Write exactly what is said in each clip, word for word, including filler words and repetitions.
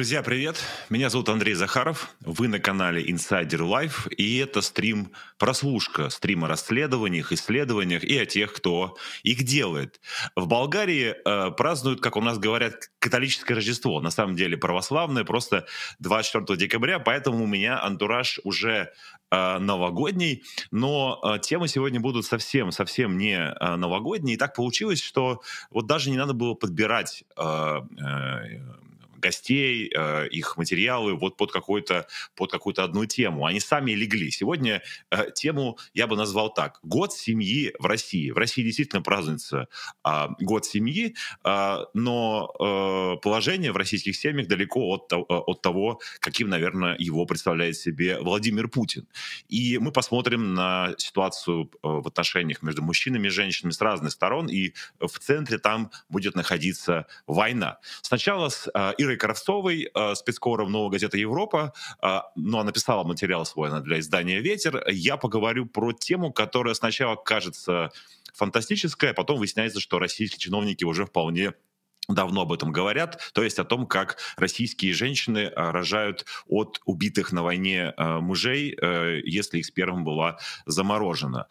Друзья, привет! Меня зовут Андрей Захаров, вы на канале Insider Life, и это стрим прослушка, стрим о расследованиях, исследованиях и о тех, кто их делает. В Болгарии э, празднуют, как у нас говорят, католическое Рождество, на самом деле православное, просто двадцать четвёртого декабря, поэтому у меня антураж уже э, новогодний, но э, темы сегодня будут совсем-совсем не э, новогодние, и так получилось, что вот даже не надо было подбирать э, э, гостей, э, их материалы вот под какую-то под какую-то одну тему. Они сами легли. Сегодня э, тему я бы назвал так: «Год семьи в России». В России действительно празднуется э, год семьи, э, но э, положение в российских семьях далеко от, от того, каким, наверное, его представляет себе Владимир Путин. И мы посмотрим на ситуацию э, в отношениях между мужчинами и женщинами с разных сторон, и в центре там будет находиться война. Сначала с э, Ирой Кравцовой, э, спецкором «Новой газеты Европа», э, но она написала материал свой она для издания «Ветер». Я поговорю про тему, которая сначала кажется фантастической, а потом выясняется, что российские чиновники уже вполне давно об этом говорят, то есть о том, как российские женщины а, рожают от убитых на войне а, мужей, а, если их сперма была заморожена.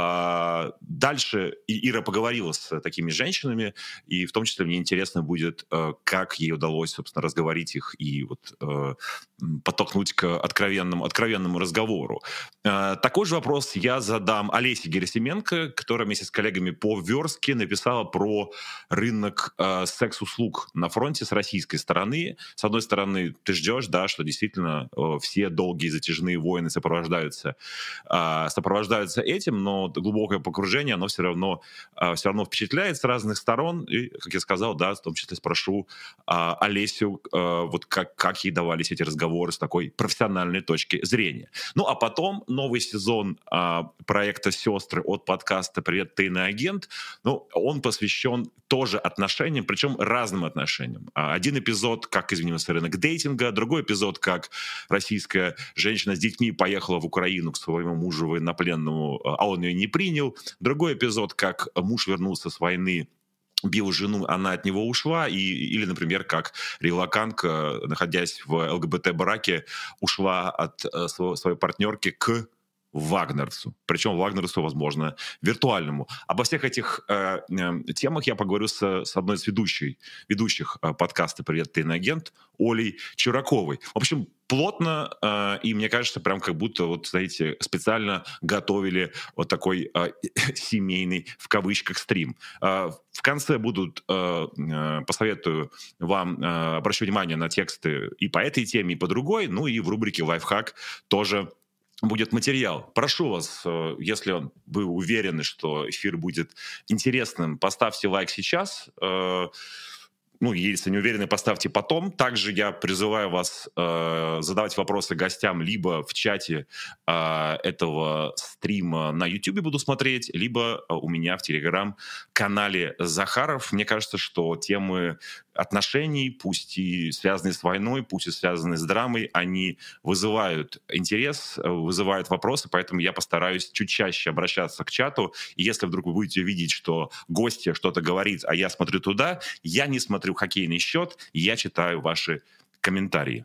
А, дальше Ира поговорила с такими женщинами, и в том числе мне интересно будет, а, как ей удалось, собственно, разговорить их и вот, а, подтолкнуть к откровенному, откровенному разговору. А, такой же вопрос я задам Олесе Герасименко, которая вместе с коллегами по Верстке написала про рынок а, секс-услуг на фронте с российской стороны. С одной стороны, ты ждешь, да, что действительно э, все долгие затяжные войны сопровождаются, э, сопровождаются этим, но глубокое погружение, оно все равно, э, все равно впечатляет с разных сторон. И, как я сказал, да, в том числе спрошу э, Олесю, э, вот как, как ей давались эти разговоры с такой профессиональной точки зрения. Ну, а потом новый сезон э, проекта «Сестры» от подкаста «Привет, ты иноагент». Ну, он посвящен тоже отношениям, причем разным отношениям. Один эпизод, как изменился рынок дейтинга, другой эпизод, как российская женщина с детьми поехала в Украину к своему мужу военнопленному, а он ее не принял. Другой эпизод, как муж вернулся с войны, бил жену, она от него ушла, и, или, например, как релаканка, находясь в ЛГБТ-браке, ушла от э, своей, своей партнерки к вагнерцу, причем вагнерцу, возможно, виртуальному. Обо всех этих э, э, темах я поговорю с, с одной из ведущей, ведущих э, подкаста «Привет, ты иноагент» Олей Чураковой. В общем, плотно, э, и мне кажется, прям как будто, вот, знаете, специально готовили вот такой э, семейный, в кавычках, стрим. Э, в конце будут, э, э, посоветую вам, э, обращу внимание на тексты и по этой теме, и по другой, ну и в рубрике «Лайфхак» тоже будет материал. Прошу вас, если вы уверены, что эфир будет интересным, поставьте лайк сейчас. Ну, если не уверены, поставьте потом. Также я призываю вас э, задавать вопросы гостям либо в чате э, этого стрима на YouTube буду смотреть, либо э, у меня в Телеграм-канале Захаров. Мне кажется, что темы отношений, пусть и связанные с войной, пусть и связанные с драмой, они вызывают интерес, вызывают вопросы, поэтому я постараюсь чуть чаще обращаться к чату. И если вдруг вы будете видеть, что гостья что-то говорит, а я смотрю туда, я не смотрю хоккейный счет, я читаю ваши комментарии.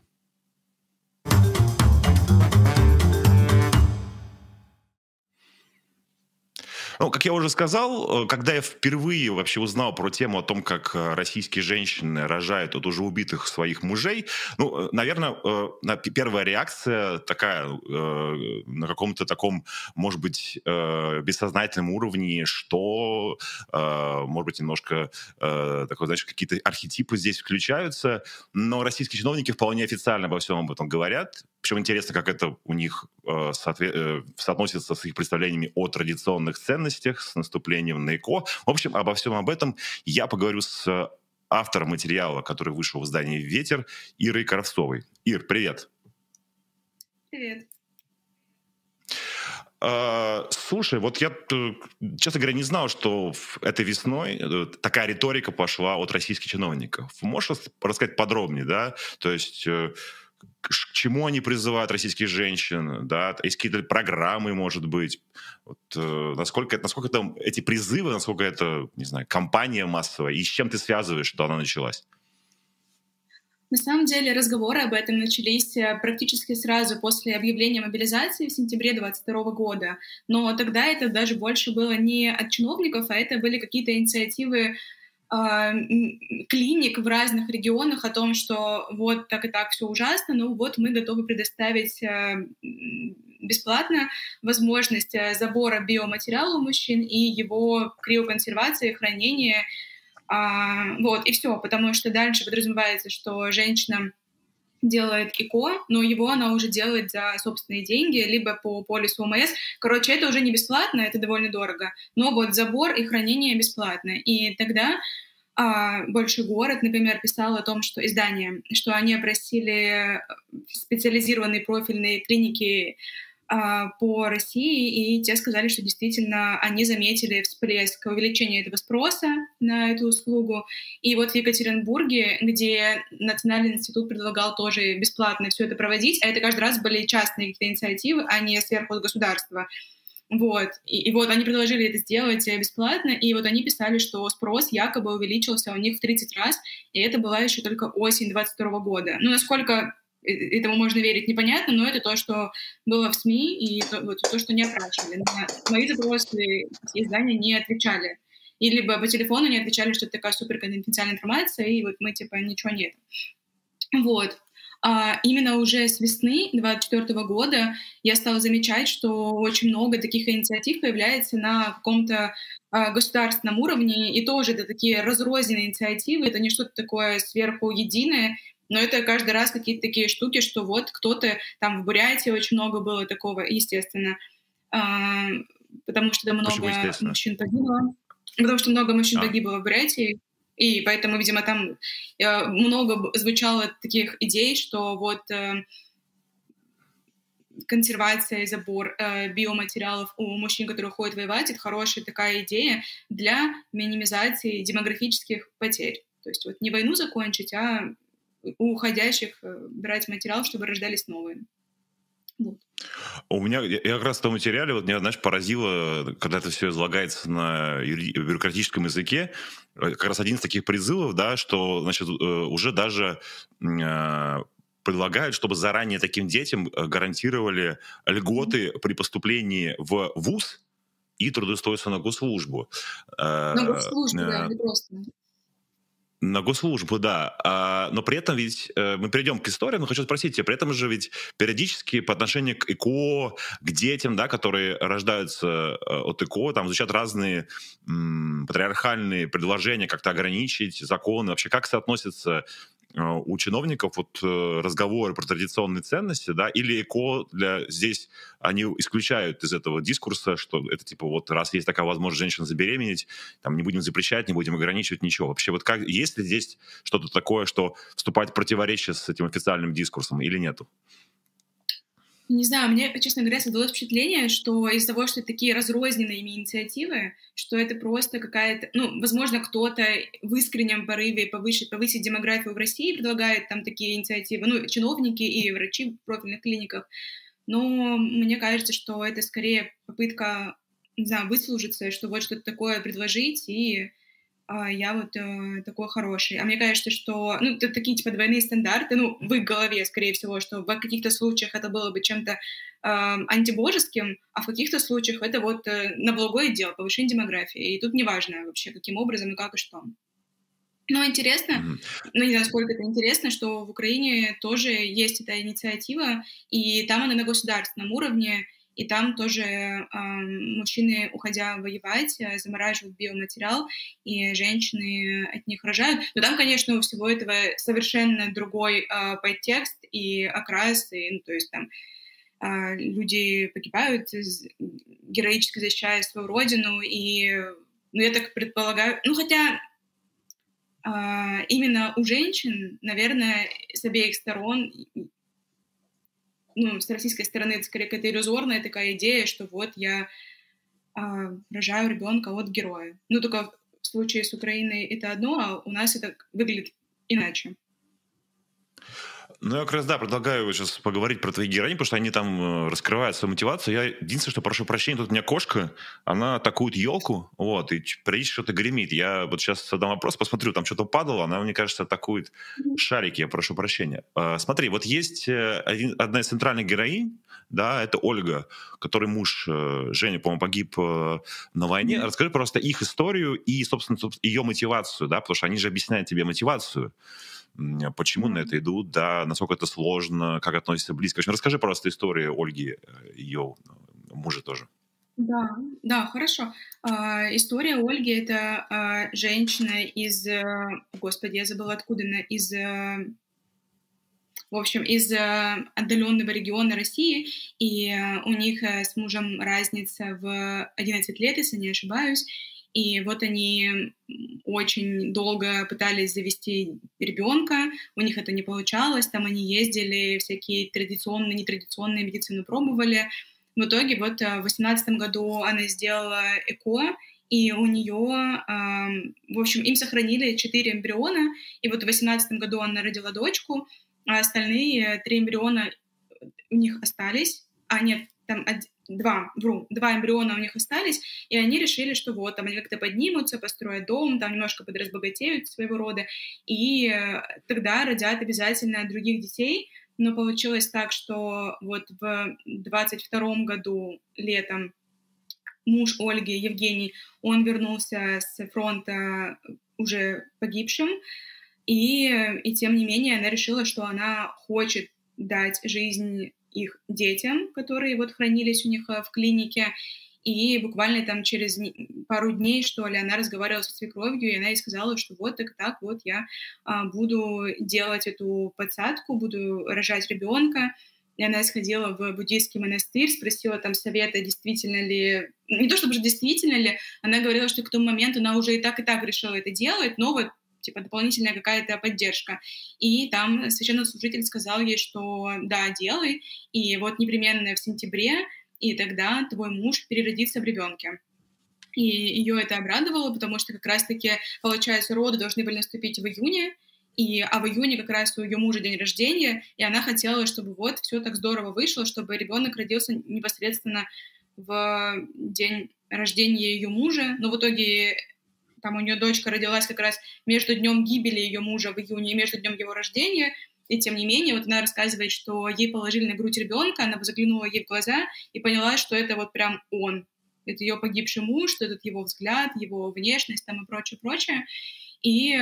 Ну, как я уже сказал, когда я впервые вообще узнал про тему о том, как российские женщины рожают от уже убитых своих мужей, ну, наверное, первая реакция такая, на каком-то таком, может быть, бессознательном уровне, что, может быть, немножко, такой, знаешь, какие-то архетипы здесь включаются, но российские чиновники вполне официально обо всем об этом говорят. Причем интересно, как это у них э, соответ... э, соотносится с их представлениями о традиционных ценностях, с наступлением на ЭКО. В общем, обо всем об этом я поговорю с автором материала, который вышел в издании «Ветер», Ирой Кравцовой. Ир, привет. Привет. Uh, слушай, вот я, честно говоря, не знал, что этой весной такая риторика пошла от российских чиновников. Можешь рассказать подробнее, да? То есть к чему они призывают российских женщин, да, есть какие-то программы, может быть, вот, э, насколько, насколько там эти призывы, насколько это, не знаю, кампания массовая, и с чем ты связываешь, что она началась? На самом деле разговоры об этом начались э, практически сразу после объявления мобилизации в сентябре двадцать второго года. Но тогда это даже больше было не от чиновников, а это были какие-то инициативы а, м, клиник в разных регионах о том, что вот так и так все ужасно, ну вот мы готовы предоставить э, м, бесплатно возможность э, забора биоматериала у мужчин и его криоконсервации, хранения. А, вот, и все, потому что дальше подразумевается, что женщина делает ИКО, но его она уже делает за собственные деньги, либо по полису ОМС. Короче, это уже не бесплатно, это довольно дорого, но вот забор и хранение бесплатно. И тогда а, Большой город, например, писал о том, что издание, что они опросили специализированные профильные клиники а, по России, и те сказали, что действительно они заметили всплеск увеличения этого спроса на эту услугу. И вот в Екатеринбурге, где Национальный институт предлагал тоже бесплатно все это проводить, а это каждый раз были частные какие-то инициативы, а не сверху от государства. Вот. И, и вот они предложили это сделать бесплатно, и вот они писали, что спрос якобы увеличился у них в тридцать раз, и это была еще только осень двадцать второго года. Ну, насколько этому можно верить, непонятно, но это то, что было в СМИ, и то, вот, то что не опрашивали. На мои запросы издания не отвечали. И либо по телефону не отвечали, что это такая суперконфиденциальная информация, и вот мы, типа, ничего нет. Вот. А именно уже с весны двадцать четвёртого года я стала замечать, что очень много таких инициатив появляется на каком-то а, государственном уровне, и тоже это такие разрозненные инициативы, это не что-то такое сверху единое, но это каждый раз какие-то такие штуки, что вот кто-то там в Бурятии очень много было такого, естественно, а, потому что Почему, много естественно? мужчин погибло, потому что много мужчин А, погибло в Бурятии, и поэтому, видимо, там э, много б- звучало таких идей, что вот э, консервация и забор э, биоматериалов у мужчин, которые уходят воевать, это хорошая такая идея для минимизации демографических потерь. То есть вот не войну закончить, а у уходящих э, брать материал, чтобы рождались новые. Вот. У меня, я я как раз в том материале, вот меня, знаешь, поразило, когда это все излагается на юри- бюрократическом языке, э, как раз один из таких призывов, да, что, значит, э, уже даже м, э, предлагают, чтобы заранее таким детям э, гарантировали Мгм. льготы при поступлении в ВУЗ и трудоустройство на госслужбу. На Э, госслужбе, да, э, не просто. На госслужбу, да. А, но при этом ведь э, мы перейдем к истории, но хочу спросить тебя, при этом же ведь периодически по отношению к ИКО, к детям, да, которые рождаются э, от ИКО, там звучат разные м, патриархальные предложения, как-то ограничить законы. Вообще, как соотносятся э, у чиновников вот э, разговоры про традиционные ценности, да, или ЭКО для здесь они исключают из этого дискурса, что это типа вот раз есть такая возможность женщин забеременеть, там не будем запрещать, не будем ограничивать ничего. Вообще вот как, есть ли здесь что-то такое, что вступает в противоречие с этим официальным дискурсом или нету? Не знаю, мне, честно говоря, создалось впечатление, что из-за того, что это такие разрозненные инициативы, что это просто какая-то, ну, возможно, кто-то в искреннем порыве повысить, повысить демографию в России предлагает там такие инициативы, ну, чиновники и врачи в профильных клиниках, но мне кажется, что это скорее попытка, не знаю, выслужиться, что вот что-то такое предложить, и а, я вот э, такой хороший. А мне кажется, что, ну, это такие, типа, двойные стандарты, ну, в их голове, скорее всего, что в каких-то случаях это было бы чем-то э, антибожеским, а в каких-то случаях это вот э, на благое дело, повышение демографии. И тут неважно вообще, каким образом и как и что. Но интересно, Мгм. ну, не знаю, сколько это интересно, что в Украине тоже есть эта инициатива, и там она на государственном уровне, и там тоже ам, мужчины, уходя воевать, э, замораживают биоматериал, и женщины от них рожают. Но там, конечно, у всего этого совершенно другой а, подтекст и окрас, и, ну, то есть там а, люди погибают, из- героически защищая свою родину, и, ну, я так предполагаю, ну, хотя а, именно у женщин, наверное, с обеих сторон, ну, с российской стороны, это скорее какая-то иллюзорная такая идея, что вот я а, рожаю ребенка от героя. Ну, только в случае с Украиной это одно, а у нас это выглядит иначе. Ну, я как раз, да, предлагаю сейчас поговорить про твои героини, потому что они там э, раскрывают свою мотивацию. Я единственное, что прошу прощения, тут у меня кошка, она атакует елку, вот, и ч- периодически что-то гремит. Я вот сейчас задам вопрос, посмотрю, там что-то падало, она, мне кажется, атакует шарики, я прошу прощения. Э, смотри, вот есть э, один- одна из центральных героинь, да, это Ольга, который муж э, Женя, по-моему, погиб э, на войне. Мгм. Расскажи просто их историю и, собственно, собс- ее мотивацию, да, потому что они же объясняют тебе мотивацию. М, почему на Да. это идут, да, насколько это сложно, как относятся близко. В общем, расскажи просто историю Ольги, э, ее э, мужа тоже. Да, да, хорошо. А, история Ольги — это, а, женщина из, э, господи, я забыла откуда она, из, э, в общем, из, э, отдаленного региона России, и, э, у них, э, с мужем разница в одиннадцать лет, если не ошибаюсь. И вот они, м, очень долго пытались завести ребенка, у них это не получалось, там они ездили, всякие традиционные, нетрадиционные медицины пробовали. В итоге вот, э, в восемнадцатом году она сделала ЭКО, и у нее, в общем, им сохранили четыре эмбриона, и вот в восемнадцатом году она родила дочку, а остальные три эмбриона у них остались. А нет, там од два, вру, два эмбриона у них остались, и они решили, что вот там они как-то поднимутся, построят дом, там немножко подразбогатеют своего рода, и, э, тогда родят обязательно других детей. Но получилось так, что вот в двадцать втором году летом муж Ольги, Евгений, он вернулся с фронта уже погибшим, и, и тем не менее она решила, что она хочет дать жизнь их детям, которые вот хранились у них э, в клинике. И буквально там через не- пару дней, что ли, она разговаривала со свекровью, и она ей сказала, что вот так так, вот я а, буду делать эту подсадку, буду рожать ребенка. И она сходила в буддийский монастырь, спросила там совета, действительно ли... Не то чтобы же действительно ли, она говорила, что к тому моменту она уже и так, и так решила это делать, но вот типа дополнительная какая-то поддержка. И там священнослужитель сказал ей, что да, делай, и вот непременно в сентябре, и тогда твой муж переродится в ребенке. И ее это обрадовало, потому что как раз-таки, получается, роды должны были наступить в июне, и, а в июне как раз у ее мужа день рождения, и она хотела, чтобы вот все так здорово вышло, чтобы ребенок родился непосредственно в день рождения ее мужа, но в итоге там у нее дочка родилась как раз между днем гибели ее мужа в июне и между днем его рождения, и тем не менее, вот она рассказывает, что ей положили на грудь ребенка, она заглянула ей в глаза и поняла, что это вот прям он. Это ее погибший муж, что этот его взгляд, его внешность там и прочее, прочее. И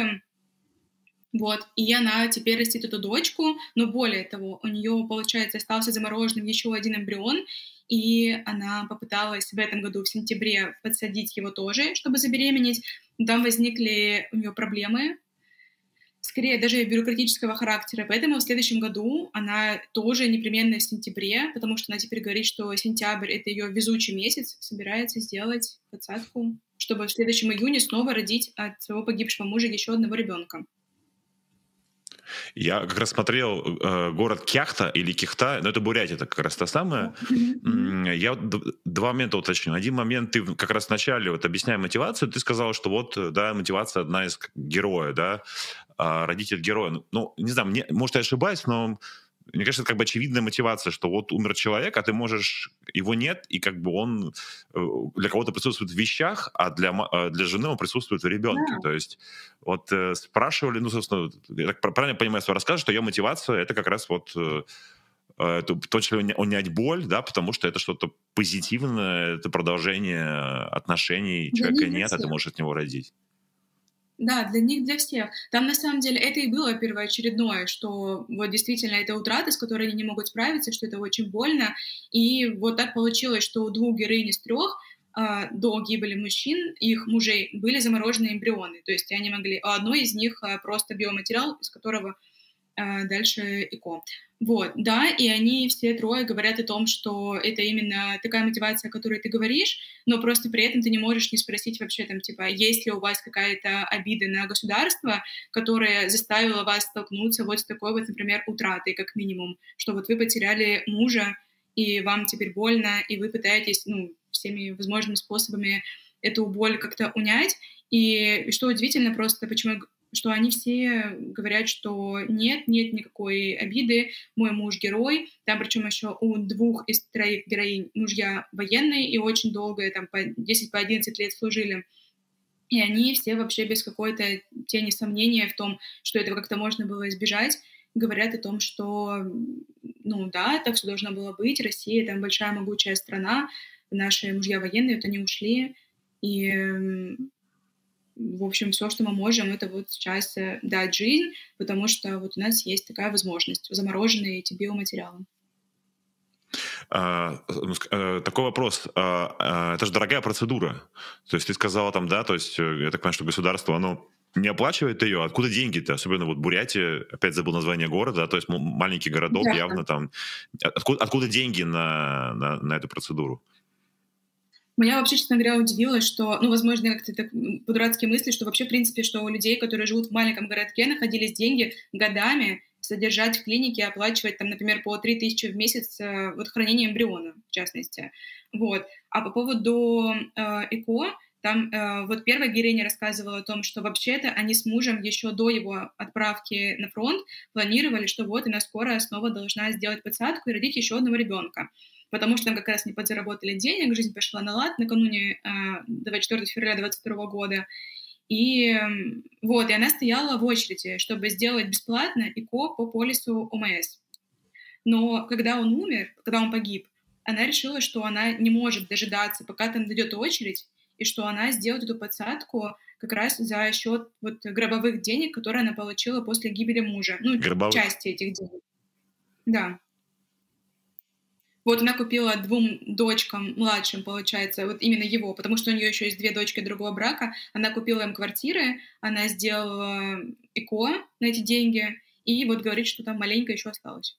вот, и она теперь растит эту дочку, но более того, у нее, получается, остался замороженным еще один эмбрион, и она попыталась в этом году, в сентябре, подсадить его тоже, чтобы забеременеть. Но там возникли у нее проблемы, скорее даже бюрократического характера, поэтому в следующем году она тоже непременно в сентябре, потому что она теперь говорит, что сентябрь — это ее везучий месяц, собирается сделать подсадку, чтобы в следующем июне снова родить от своего погибшего мужа еще одного ребенка. Я как раз смотрел э, город Кяхта или Кихта, но это Бурятия, это как раз та самая. Мгм, мгм. М, Я вот д- два момента уточню. Один момент, ты в- как раз в начале, вот объясняя мотивацию, ты сказал, что вот, э, да, мотивация одна из к- героя, да, а, родитель героя. Ну, ну, не знаю, мне, может, я ошибаюсь, но мне кажется, это как бы очевидная мотивация, что вот умер человек, а ты можешь, его нет, и как бы он э, для кого-то присутствует в вещах, а для, ма- а для жены он присутствует в ребенке. Да, То есть вот э, спрашивали, ну, собственно, я так пр- правильно понимаю свой рассказ, что ее мотивация — это как раз вот э, э, это в том числе уня- унять боль, да, потому что это что-то позитивное, это продолжение отношений, для человека них, для нет, а ты всех. можешь от него родить. Да, для них, для всех. Там на самом деле это и было первоочередное, что вот действительно это утрата, с которой они не могут справиться, что это очень больно. И вот так получилось, что у двух героинь из трех а, до гибели мужчин, их мужей, были замороженные эмбрионы. То есть они могли... У одной из них а, просто биоматериал, из которого а, дальше ЭКО. Вот, да, и они все трое говорят о том, что это именно такая мотивация, о которой ты говоришь, но просто при этом ты не можешь не спросить вообще там, типа, есть ли у вас какая-то обида на государство, которое заставило вас столкнуться вот с такой вот, например, утратой, как минимум, что вот вы потеряли мужа, и вам теперь больно, и вы пытаетесь, ну, всеми возможными способами эту боль как-то унять. И, и что удивительно просто, почему я что они все говорят, что нет, нет никакой обиды, мой муж герой, там причем еще у двух из троих героинь мужья военные и очень долго, там по десять одиннадцать лет служили. И они все вообще без какой-то тени сомнения в том, что этого как-то можно было избежать, говорят о том, что, ну да, так все должно было быть, Россия там большая могучая страна, наши мужья военные, вот они ушли, и, в общем, все, что мы можем, это вот сейчас дать жизнь, потому что вот у нас есть такая возможность, замороженные эти биоматериалы. А, такой вопрос. А, это же дорогая процедура. То есть ты сказала там, да, то есть я так понимаю, что государство, оно не оплачивает ее. Откуда деньги-то? Особенно вот Бурятия, опять забыл название города, да, то есть маленький городок, да, явно там. Откуда, откуда деньги на, на, на эту процедуру? Меня вообще, честно говоря, удивило, что, ну, возможно, я как-то так по-дурацки мысли, что вообще, в принципе, что у людей, которые живут в маленьком городке, находились деньги годами содержать в клинике, оплачивать, там, например, по три тысячи в месяц вот хранение эмбриона, в частности. Вот. А по поводу э, ЭКО, там э, вот первая героиня рассказывала о том, что вообще-то они с мужем еще до его отправки на фронт планировали, что вот она скоро снова должна сделать подсадку и родить еще одного ребенка. Потому что там как раз не подзаработали денег, жизнь пошла на лад накануне э, двадцать четвёртого февраля двадцать второго года. И вот, и она стояла в очереди, чтобы сделать бесплатно ЭКО по полису ОМС. Но когда он умер, когда он погиб, она решила, что она не может дожидаться, пока там дойдет очередь, и что она сделает эту подсадку как раз за счет вот гробовых денег, которые она получила после гибели мужа. Ну, Гробовых? части этих денег. Да. Вот она купила двум дочкам, младшим, получается, вот именно его, потому что у нее еще есть две дочки другого брака. Она купила им квартиры, она сделала ЭКО на эти деньги, и вот говорит, что там маленько еще осталось.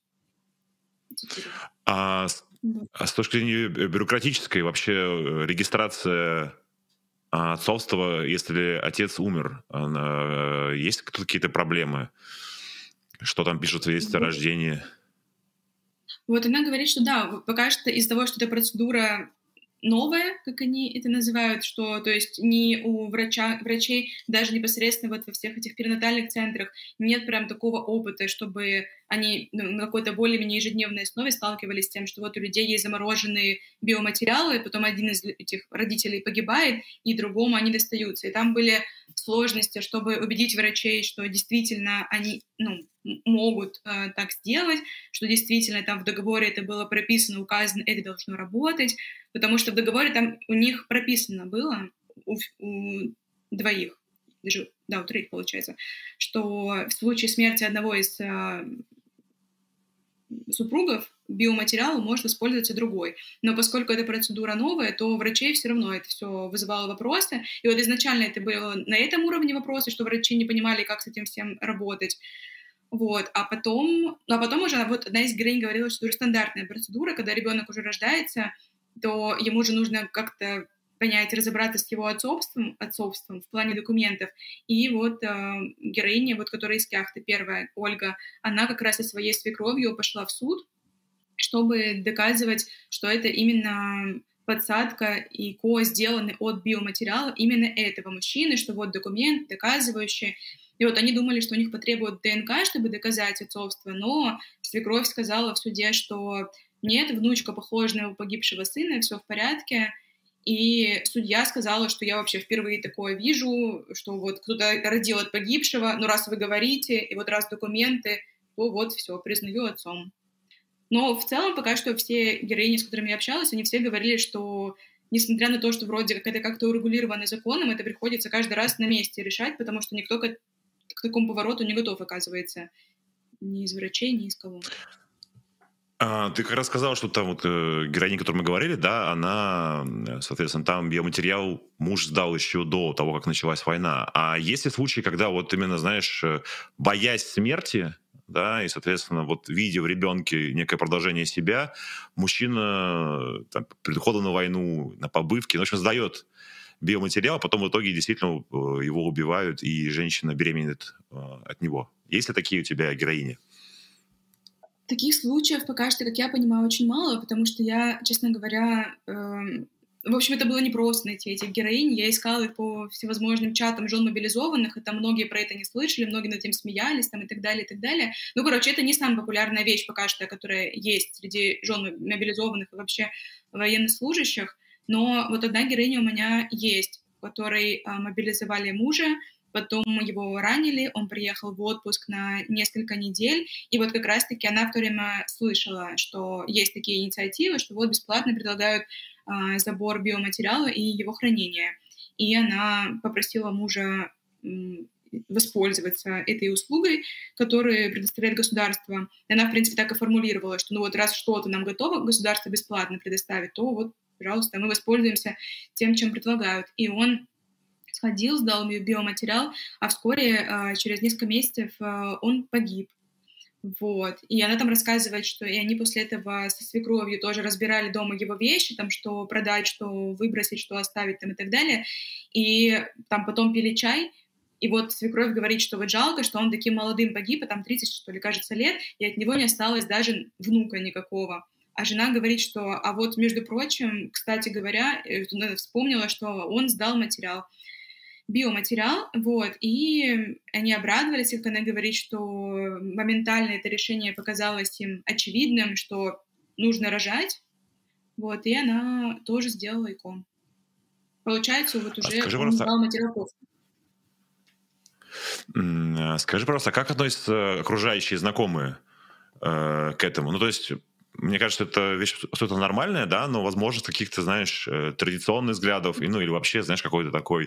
А, да. А с точки зрения бюрократической вообще регистрация отцовства, если отец умер, есть какие-то проблемы? Что там пишут в свидетельстве о рождении? Вот она говорит, что да, пока что из-за того, что эта процедура новая, как они это называют, что, то есть, не у врача, врачей, даже непосредственно вот во всех этих перинатальных центрах нет прям такого опыта, чтобы они ну, на какой-то более-менее ежедневной основе сталкивались с тем, что вот у людей есть замороженные биоматериалы, и потом один из этих родителей погибает, и другому они достаются. И там были сложности, чтобы убедить врачей, что действительно они ну, могут э, так сделать, что действительно там в договоре это было прописано, указано, это должно работать, потому что в договоре там у них прописано было, у, у двоих, даже, да, у троих получается, что в случае смерти одного из э, супругов биоматериалом может использоваться другой. Но поскольку эта процедура новая, то врачей все равно это все вызывало вопросы. И вот изначально это было на этом уровне вопросы, что врачи не понимали, как с этим всем работать. Вот. А потом, а потом уже вот одна из героинь говорила, что это стандартная процедура, когда ребенок уже рождается, то ему же нужно как-то понять, разобраться с его отцовством, отцовством в плане документов. И вот э, героиня, вот, которая из Кяхты, первая, Ольга, она как раз со своей свекровью пошла в суд, чтобы доказывать, что это именно подсадка и ко сделаны от биоматериала именно этого мужчины, что вот документ, доказывающий. И вот они думали, что у них потребуют ДНК, чтобы доказать отцовство, но свекровь сказала в суде, что нет, внучка похожа на его погибшего сына, все в порядке. И судья сказала, что я вообще впервые такое вижу, что вот кто-то родил от погибшего, но раз вы говорите, и вот раз документы, то вот все, признаю отцом. Но в целом пока что все героини, с которыми я общалась, они все говорили, что несмотря на то, что вроде как это как-то урегулировано законом, это приходится каждый раз на месте решать, потому что никто к, к такому повороту не готов, оказывается, ни из врачей, ни из кого. А, ты как раз сказала, что там вот э, героиня, о которой мы говорили, да, она, соответственно, там биоматериал муж сдал еще до того, как началась война. А есть ли случаи, когда вот именно, знаешь, боясь смерти, да, и, соответственно, вот видя в ребенке некое продолжение себя, мужчина там, перед уходом на войну, на побывки, в общем, сдает биоматериал, потом в итоге действительно его убивают, и женщина беременеет от него. Есть ли такие у тебя героини? Таких случаев пока что, как я понимаю, очень мало, потому что я, честно говоря, э, в общем, это было непросто найти этих героинь. Я искала их по всевозможным чатам жен мобилизованных, и там многие про это не слышали, многие над этим смеялись, там, и так далее, и так далее. Ну, короче, это не самая популярная вещь пока что, которая есть среди жен мобилизованных и вообще военнослужащих. Но вот одна героиня у меня есть, в которой а, мобилизовали мужа, потом его ранили, он приехал в отпуск на несколько недель, и вот как раз-таки она в то время слышала, что есть такие инициативы, что вот бесплатно предлагают а, забор биоматериала и его хранение. И она попросила мужа м, воспользоваться этой услугой, которую предоставляет государство. И она, в принципе, так и формулировала, что ну вот раз что-то нам готово государство бесплатно предоставить, то вот, пожалуйста, мы воспользуемся тем, чем предлагают. И он сходил, сдал биоматериал, а вскоре, через несколько месяцев, он погиб. Вот. И она там рассказывает, что и они после этого со свекровью тоже разбирали дома его вещи, там, что продать, что выбросить, что оставить там, и так далее. И там потом пили чай, и вот свекровь говорит, что вот жалко, что он таким молодым погиб, а там тридцать, что ли, кажется, лет, и от него не осталось даже внука никакого. А жена говорит, что, а вот, между прочим, кстати говоря, вспомнила, что он сдал материал, биоматериал, вот, и они обрадовались, как она говорит, что моментально это решение показалось им очевидным, что нужно рожать, вот, и она тоже сделала ЭКО. Получается, вот уже а скажи, он просто... сдал материал после. Скажи, просто, как относятся окружающие знакомые э, к этому? Ну, то есть... Мне кажется, это вещь что-то нормальное, да, но, возможно, с каких-то, знаешь, традиционных взглядов, и, ну, или вообще, знаешь, какой-то такой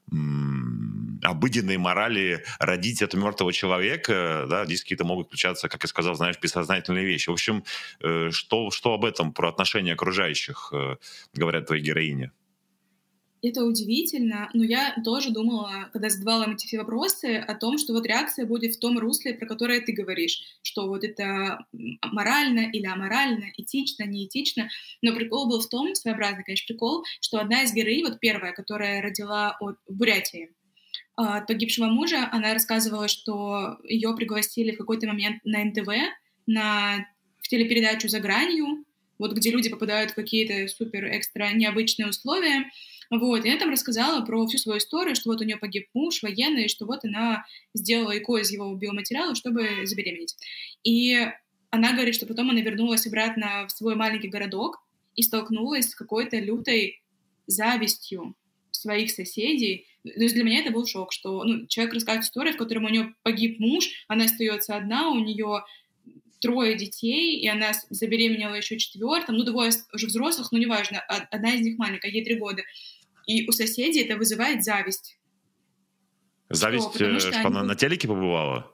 м- обыденной морали родить от мертвого человека, да, здесь какие-то могут включаться, как я сказал, знаешь, бессознательные вещи. В общем, э, что, что об этом, про отношения окружающих э, говорят твои героини? Это удивительно, но я тоже думала, когда задавала им эти вопросы, о том, что вот реакция будет в том русле, про которое ты говоришь, что вот это морально или аморально, этично, неэтично. Но прикол был в том, своеобразный, конечно, прикол, что одна из героинь, вот первая, которая родила от, в Бурятии, от погибшего мужа, она рассказывала, что ее пригласили в какой-то момент на эн тэ вэ, на, в телепередачу «За гранью», вот где люди попадают в какие-то супер-экстра необычные условия. Вот, и она там рассказала про всю свою историю, что вот у нее погиб муж военный, что вот она сделала ЭКО из его биоматериала, чтобы забеременеть. И она говорит, что потом она вернулась обратно в свой маленький городок и столкнулась с какой-то лютой завистью своих соседей. То есть для меня это был шок, что ну, человек рассказывает историю, в которой у нее погиб муж, она остается одна, у нее трое детей, и она забеременела еще четвертым, ну, двое уже взрослых, но неважно, одна из них маленькая, ей три года. И у соседей это вызывает зависть. Зависть, что, что они... она на телеке побывала?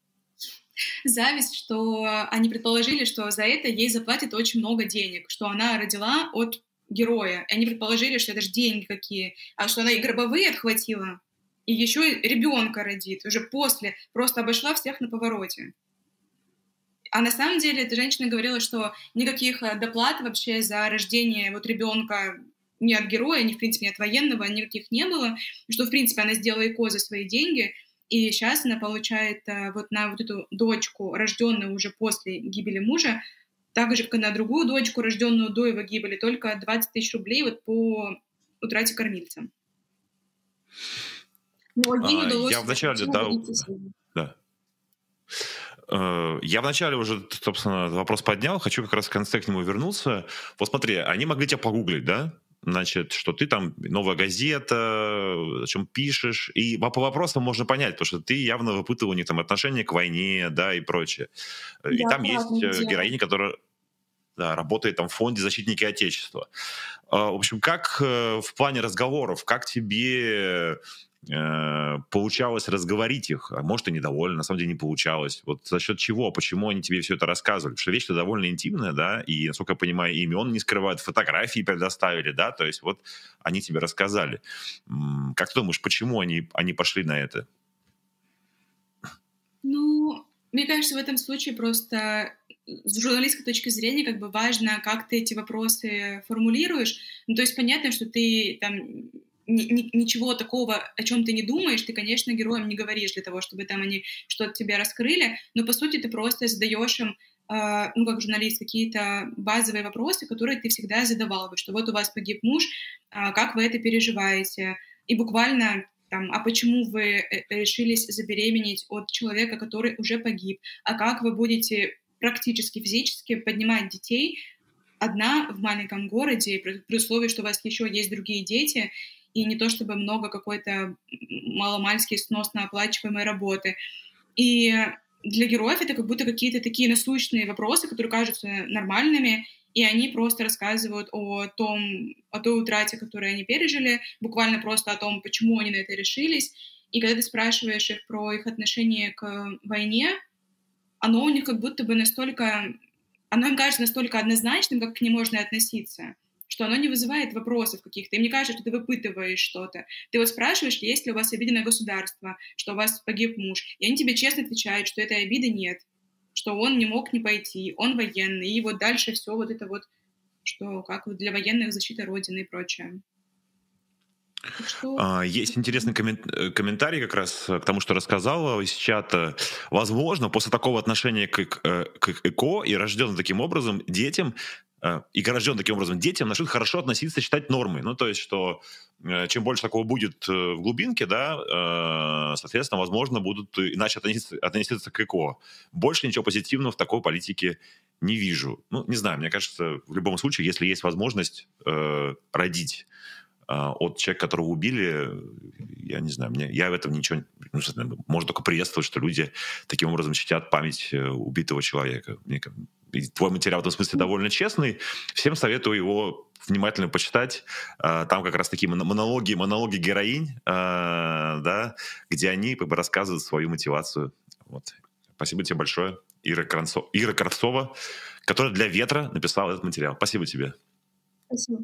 Зависть, что они предположили, что за это ей заплатят очень много денег, что она родила от героя. И они предположили, что это же деньги какие, а что она и гробовые отхватила, и еще и ребенка родит, уже после, просто обошла всех на повороте. А на самом деле эта женщина говорила, что никаких доплат вообще за рождение вот ребенка ни от героя, ни, в принципе, ни от военного никаких не было, что, в принципе, она сделала ЭКО за свои деньги, и сейчас она получает вот на вот эту дочку, рожденную уже после гибели мужа, так же, как и на другую дочку, рожденную до его гибели, только двадцать тысяч рублей вот по утрате кормильца. Но ей удалось... Я вначале... Да, да. Я вначале уже, собственно, вопрос поднял, хочу как раз в конце к нему вернуться. Вот смотри, они могли тебя погуглить, да? Значит, что ты там «Новая газета», о чем пишешь, и по вопросам можно понять, потому что ты явно выпытывал у них там отношение к войне, да, и прочее. Да, и там есть героиня, которая да, работает там в фонде «Защитники Отечества». В общем, как в плане разговоров, как тебе... получалось разговорить их, а может и недовольно, на самом деле не получалось. Вот за счет чего, почему они тебе все это рассказывали? Потому что вещь-то довольно интимная, да, и, насколько я понимаю, имен не скрывают, фотографии предоставили, да, то есть вот они тебе рассказали. Как ты думаешь, почему они, они пошли на это? Ну, мне кажется, в этом случае просто с журналистской точки зрения как бы важно, как ты эти вопросы формулируешь. Ну, то есть понятно, что ты там... ничего такого, о чем ты не думаешь, ты, конечно, героям не говоришь для того, чтобы там они что-то тебе раскрыли, но, по сути, ты просто задаешь им э, ну, как журналист, какие-то базовые вопросы, которые ты всегда задавал бы, что вот у вас погиб муж, э, как вы это переживаете? И буквально там, а почему вы решились забеременеть от человека, который уже погиб? А как вы будете практически, физически поднимать детей одна в маленьком городе, при, при условии, что у вас еще есть другие дети, и не то чтобы много какой-то маломальски сносно оплачиваемой работы. И для героев это как будто какие-то такие насущные вопросы, которые кажутся нормальными, и они просто рассказывают о том, о той утрате, которую они пережили, буквально просто о том, почему они на это решились. И когда ты спрашиваешь их про их отношение к войне, оно у них как будто бы настолько... Оно им кажется настолько однозначным, как к ним можно относиться, что оно не вызывает вопросов каких-то. И мне кажется, что ты выпытываешь что-то. Ты вот спрашиваешь, есть ли у вас обида на государство, что у вас погиб муж. И они тебе честно отвечают, что этой обиды нет, что он не мог не пойти, он военный. И вот дальше все вот это вот, что как вот для военных защита Родины и прочее. Что... Есть интересный коммен- комментарий как раз к тому, что рассказала из чата. Возможно, после такого отношения к, к ЭКО и рожденным таким образом детям, и рожденным таким образом детям начнут хорошо относиться, считать нормой. Ну, то есть, что чем больше такого будет в глубинке, да, соответственно, возможно, будут иначе относиться, относиться к ЭКО. Больше ничего позитивного в такой политике не вижу. Ну, не знаю, мне кажется, в любом случае, если есть возможность э, родить от человека, которого убили, я не знаю, мне, я в этом ничего... Ну, можно только приветствовать, что люди таким образом чтят память убитого человека. Мне, твой материал в этом смысле довольно честный. Всем советую его внимательно почитать. Там как раз такие монологи, монологи героинь, да, где они как бы рассказывают свою мотивацию. Вот. Спасибо тебе большое, Ира, Кранцо... Ира Кравцова, которая для «Ветра» написала этот материал. Спасибо тебе. Спасибо.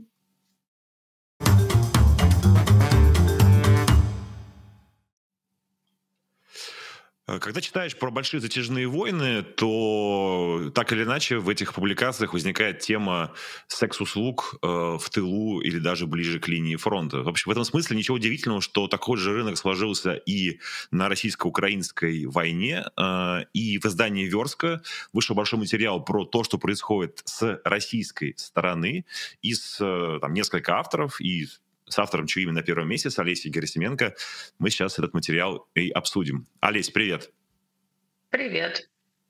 Когда читаешь про большие затяжные войны, то так или иначе в этих публикациях возникает тема секс-услуг э, в тылу или даже ближе к линии фронта. В общем, в этом смысле ничего удивительного, что такой же рынок сложился и на российско-украинской войне. Э, и в издании «Верстка» вышел большой материал про то, что происходит с российской стороны, из э, там, несколько авторов, и с автором «Чуими на первом месте», с Олесей Герасименко, мы сейчас этот материал и обсудим. Олесь, привет. Привет.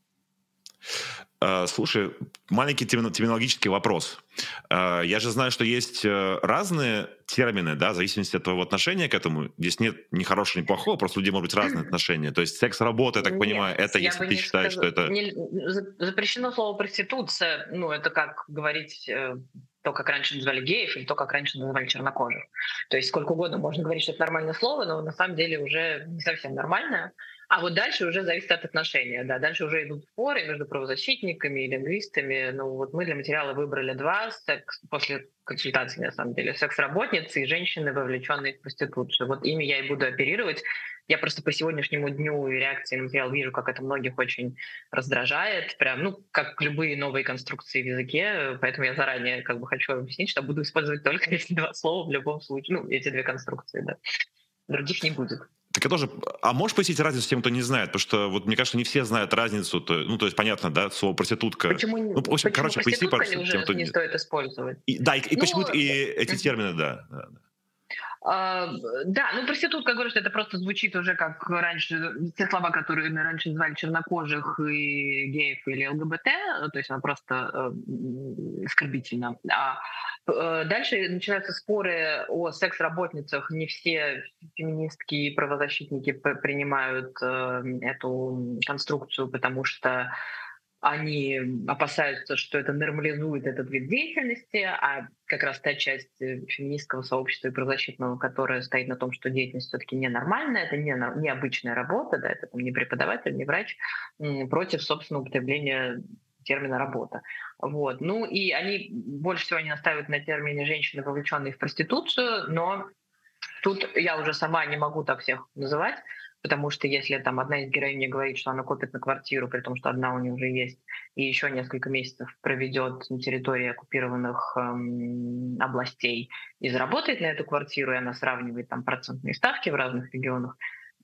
Слушай, маленький терминологический вопрос. Я же знаю, что есть разные термины, да, в зависимости от твоего отношения к этому. Здесь нет ни хорошего, ни плохого, просто у людей может быть разные отношения. То есть секс-работа, я так нет, понимаю, это если ты считаешь, скажу, что это... Не, запрещено слово «проституция», ну, это как говорить... то, как раньше называли геев, или то, как раньше называли чернокожих. То есть сколько угодно можно говорить, что это нормальное слово, но на самом деле уже не совсем нормальное. А вот дальше уже зависит от отношения. Да. Дальше уже идут споры между правозащитниками и лингвистами. Ну, вот мы для материала выбрали два секс, после консультации, на самом деле, секс-работницы и женщины, вовлеченные в проституцию. Вот ими я и буду оперировать. Я просто по сегодняшнему дню и реакции на материал вижу, как это многих очень раздражает. Прям, ну, как любые новые конструкции в языке. Поэтому я заранее как бы хочу объяснить, что буду использовать только эти два слова в любом случае. Ну, эти две конструкции, да. Других не будет. Так я тоже... А можешь пояснить разницу тем, кто не знает? Потому что, вот, мне кажется, не все знают разницу. То, ну, то есть, понятно, да, слово «проститутка». Почему, ну, в общем, почему короче, поясни, проститутка уже тем, не стоит использовать? И, да, и, и ну, почему и эти термины, да. да, да. Uh, да, ну проститутка, говорю, что это просто звучит уже как раньше, те слова, которые мы раньше называли чернокожих и геев или ЛГБТ, то есть она просто uh, оскорбительна. А uh, дальше начинаются споры о секс-работницах. Не все феминистки и правозащитники принимают uh, эту конструкцию, потому что они опасаются, что это нормализует этот вид деятельности, а как раз та часть феминистского сообщества и правозащитного, которая стоит на том, что деятельность все-таки ненормальная, это не, необычная работа, да, это там, не преподаватель, не врач, против, собственно, употребления термина «работа». Вот. Ну и они больше всего не настаивают на термине «женщины, вовлеченные в проституцию», но тут я уже сама не могу так всех называть, потому что если там одна из героинь мне говорит, что она копит на квартиру, при том, что одна у нее уже есть, и еще несколько месяцев проведет на территории оккупированных эм, областей и заработает на эту квартиру, и она сравнивает там процентные ставки в разных регионах,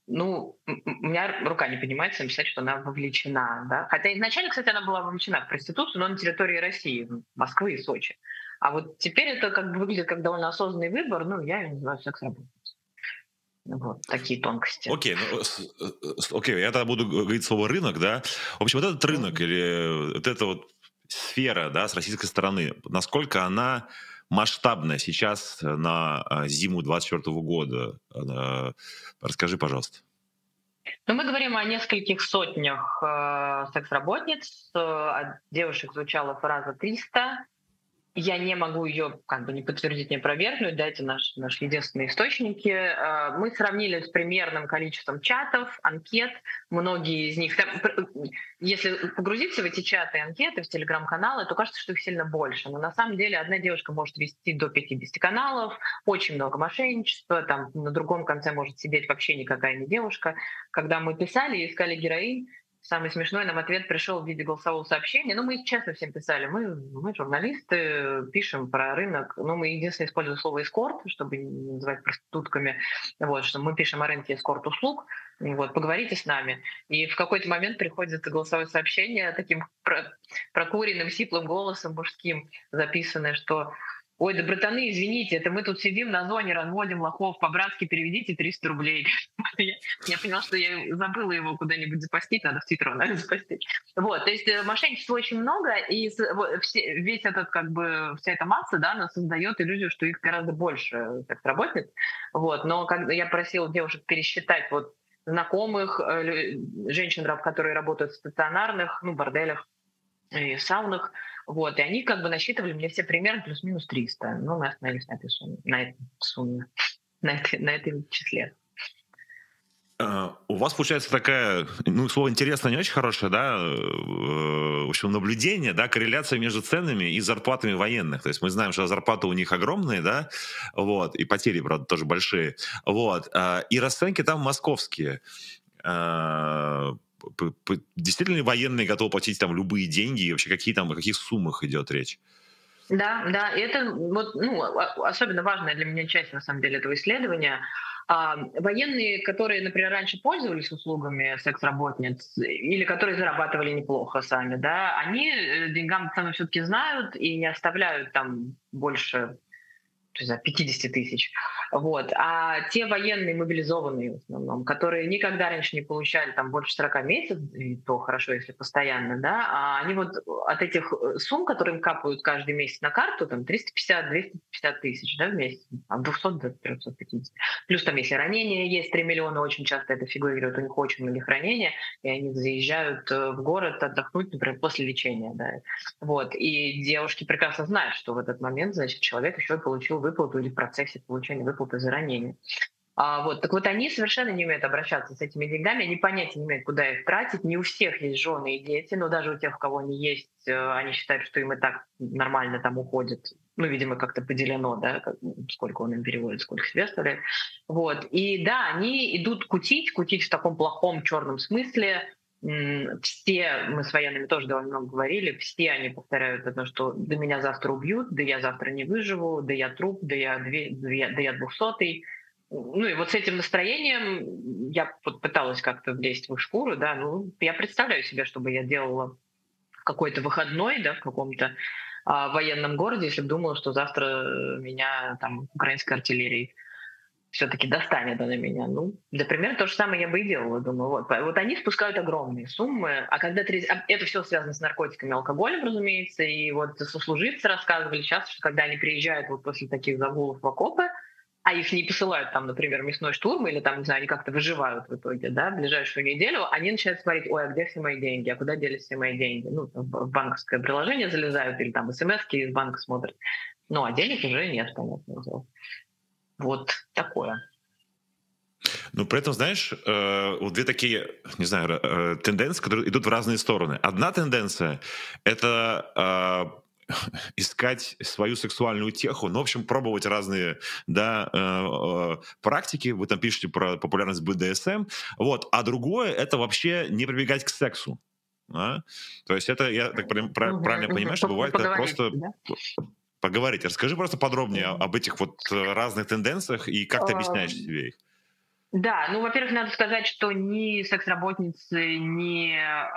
ну, у меня рука не поднимается написать, что она вовлечена, да. Хотя изначально, кстати, она была вовлечена в проституцию, но на территории России, Москвы и Сочи. А вот теперь это как бы выглядит как довольно осознанный выбор, ну, я ее называю секс-работницей. Вот, такие тонкости. Окей, ну, окей, я тогда буду говорить слово «рынок», да. В общем, вот этот рынок mm-hmm. или вот эта вот сфера, да, с российской стороны, насколько она масштабная сейчас на зиму двадцать четвёртого года? Расскажи, пожалуйста. Ну, мы говорим о нескольких сотнях э, секс-работниц. От девушек звучала фраза триста. Я не могу ее как бы не подтвердить, не опровергнуть, да, это наши, наши единственные источники. Мы сравнили с примерным количеством чатов, анкет. Многие из них, если погрузиться в эти чаты и анкеты, в телеграм-каналы, то кажется, что их сильно больше. Но на самом деле одна девушка может вести до пятидесяти каналов, очень много мошенничества, там на другом конце может сидеть вообще никакая не девушка. Когда мы писали и искали героинь, самый смешной нам ответ пришел в виде голосового сообщения. Ну, мы честно всем писали. Мы, мы журналисты, пишем про рынок. Ну, мы единственное используем слово «эскорт», чтобы не называть проститутками. Вот, что мы пишем о рынке эскорт-услуг. Вот, поговорите с нами. И в какой-то момент приходит голосовое сообщение таким прокуренным, сиплым голосом мужским записанное, что «Ой, да, братаны, извините, это мы тут сидим на зоне, разводим лохов, по-братски переведите триста рублей». я, я поняла, что я забыла его куда-нибудь запостить, надо в Твиттер, наверное, запостить. Вот, то есть мошенничества очень много, и все, весь этот, как бы, вся эта масса, да, она создает иллюзию, что их гораздо больше секс-работниц. Вот, но когда я просила девушек пересчитать вот знакомых, женщин, которые работают в стационарных, ну, борделях и саунах, вот, и они как бы насчитывали мне все примерно плюс-минус триста. Ну, мы остановились на этой сумме, на этой сумме, на этой, на этом числе. Uh, у вас получается такая, ну, слово интересно, не очень хорошее, да, в общем, наблюдение, да, корреляция между ценами и зарплатами военных. То есть мы знаем, что зарплаты у них огромные, да, вот, и потери, правда, тоже большие, вот, и расценки там московские. Действительно ли военные готовы платить там любые деньги, и вообще какие там, о каких суммах идет речь? Да, да, и это вот, ну, особенно важная для меня часть, на самом деле, этого исследования. А, военные, которые, например, раньше пользовались услугами секс-работниц или которые зарабатывали неплохо сами, да, они деньгам цену все-таки знают и не оставляют там больше пятьдесят тысяч. Вот. А те военные мобилизованные в основном, которые никогда раньше не получали там больше сорока месяцев, и то хорошо, если постоянно, да, а они вот от этих сумм, которые им капают каждый месяц на карту, там триста пятьдесят - двести пятьдесят тысяч, да, в месяц, от двухсот до трёхсот пятидесяти. Плюс там, если ранения есть, три миллиона, очень часто это фигурирует, у них очень многих ранения, и они заезжают в город отдохнуть, например, после лечения, да. Вот. И девушки прекрасно знают, что в этот момент, значит, человек еще получил выплату или в процессе получения выплаты за ранение. А, вот. Так вот, они совершенно не умеют обращаться с этими деньгами, они понятия не имеют, куда их тратить. Не у всех есть жены и дети, но даже у тех, у кого они есть, они считают, что им и так нормально там уходит. Ну, видимо, как-то поделено, да, сколько он им переводит, сколько себе оставляет. Вот. И да, они идут кутить, кутить в таком плохом черном смысле. Все, мы с военными тоже довольно много говорили, все они повторяют это, что да меня завтра убьют, да я завтра не выживу, да я труп, да я, две, да я, да я двухсотый. Ну и вот с этим настроением я пыталась как-то влезть в их шкуру, да, ну я представляю себе, чтобы я делала какой-то выходной, да, в каком-то а, военном городе, если бы думала, что завтра меня там украинской артиллерией все-таки достанет она меня. Ну, для примера то же самое я бы и делала, думаю. Вот, вот они спускают огромные суммы, а когда ты... это все связано с наркотиками, алкоголем, разумеется, и вот сослуживцы рассказывали сейчас, что когда они приезжают вот после таких загулов в окопы, а их не посылают там, например, мясной штурм, или там, не знаю, они как-то выживают в итоге, да, ближайшую неделю, они начинают смотреть, ой, а где все мои деньги, а куда делись все мои деньги? Ну, там, в банковское приложение залезают, или там смс-ки из банка смотрят. Ну, а денег уже нет, понятное дело. Вот такое. Но при этом, знаешь, э, вот две такие, не знаю, э, тенденции, которые идут в разные стороны. Одна тенденция — это э, искать свою сексуальную утеху, ну, в общем, пробовать разные, да, э, э, практики. Вы там пишете про популярность бэ дэ эс эм. Вот. А другое — это вообще не прибегать к сексу. Да? То есть это, я так правильно понимаю, что бывает просто... Да? Поговорить. Расскажи просто подробнее mm-hmm. об этих вот разных тенденциях и как ты объясняешь себе их. Да, ну, во-первых, надо сказать, что ни секс-работницы, ни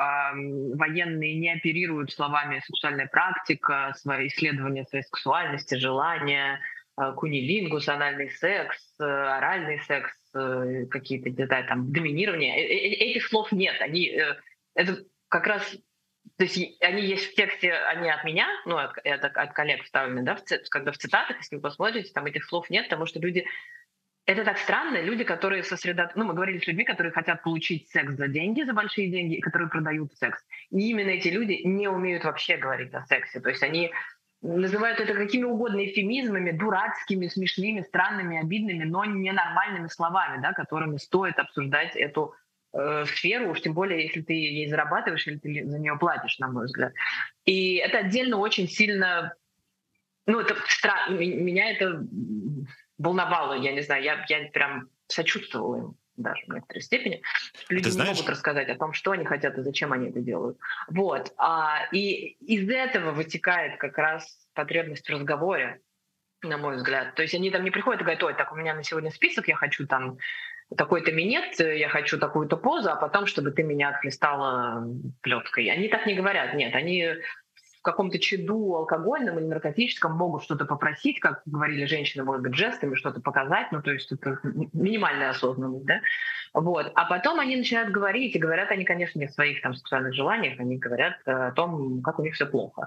э, военные не оперируют словами «сексуальная практика», свои исследования своей сексуальности, желания, э, кунилингус, анальный секс, э, оральный секс, э, какие-то, не знаю, там, доминирование. Э- э- Этих слов нет. Они, э, это как раз, то есть и- они есть в тексте, они от меня, ну, от, это от коллег вставлены, да, в ци- когда в цитатах, если вы посмотрите, там этих слов нет, потому что люди. Это так странно. Люди, которые сосредоточены... Ну, мы говорили с людьми, которые хотят получить секс за деньги, за большие деньги, и которые продают секс. И именно эти люди не умеют вообще говорить о сексе. То есть они называют это какими угодно эвфемизмами, дурацкими, смешными, странными, обидными, но ненормальными словами, да, которыми стоит обсуждать эту э, сферу, уж тем более, если ты ей зарабатываешь или ты за нее платишь, на мой взгляд. И это отдельно очень сильно... Ну, это странно. Меня это волновало, я не знаю, я, я прям сочувствовала им даже в некоторой степени. А Люди ты не знаешь, могут рассказать о том, что они хотят и зачем они это делают. Вот. А, и из этого вытекает как раз потребность в разговоре, на мой взгляд. То есть они там не приходят и говорят: ой, так, у меня на сегодня список, я хочу там такой-то минет, я хочу такую-то позу, а потом, чтобы ты меня отхлестала плеткой. Они так не говорят, нет, они в каком-то чаду алкогольном или наркотическом могут что-то попросить, как говорили женщины, может быть, жестами что-то показать, ну, то есть это минимальная осознанность, да, вот. А потом они начинают говорить, и говорят они, конечно, не о своих там сексуальных желаниях, они говорят о том, как у них все плохо.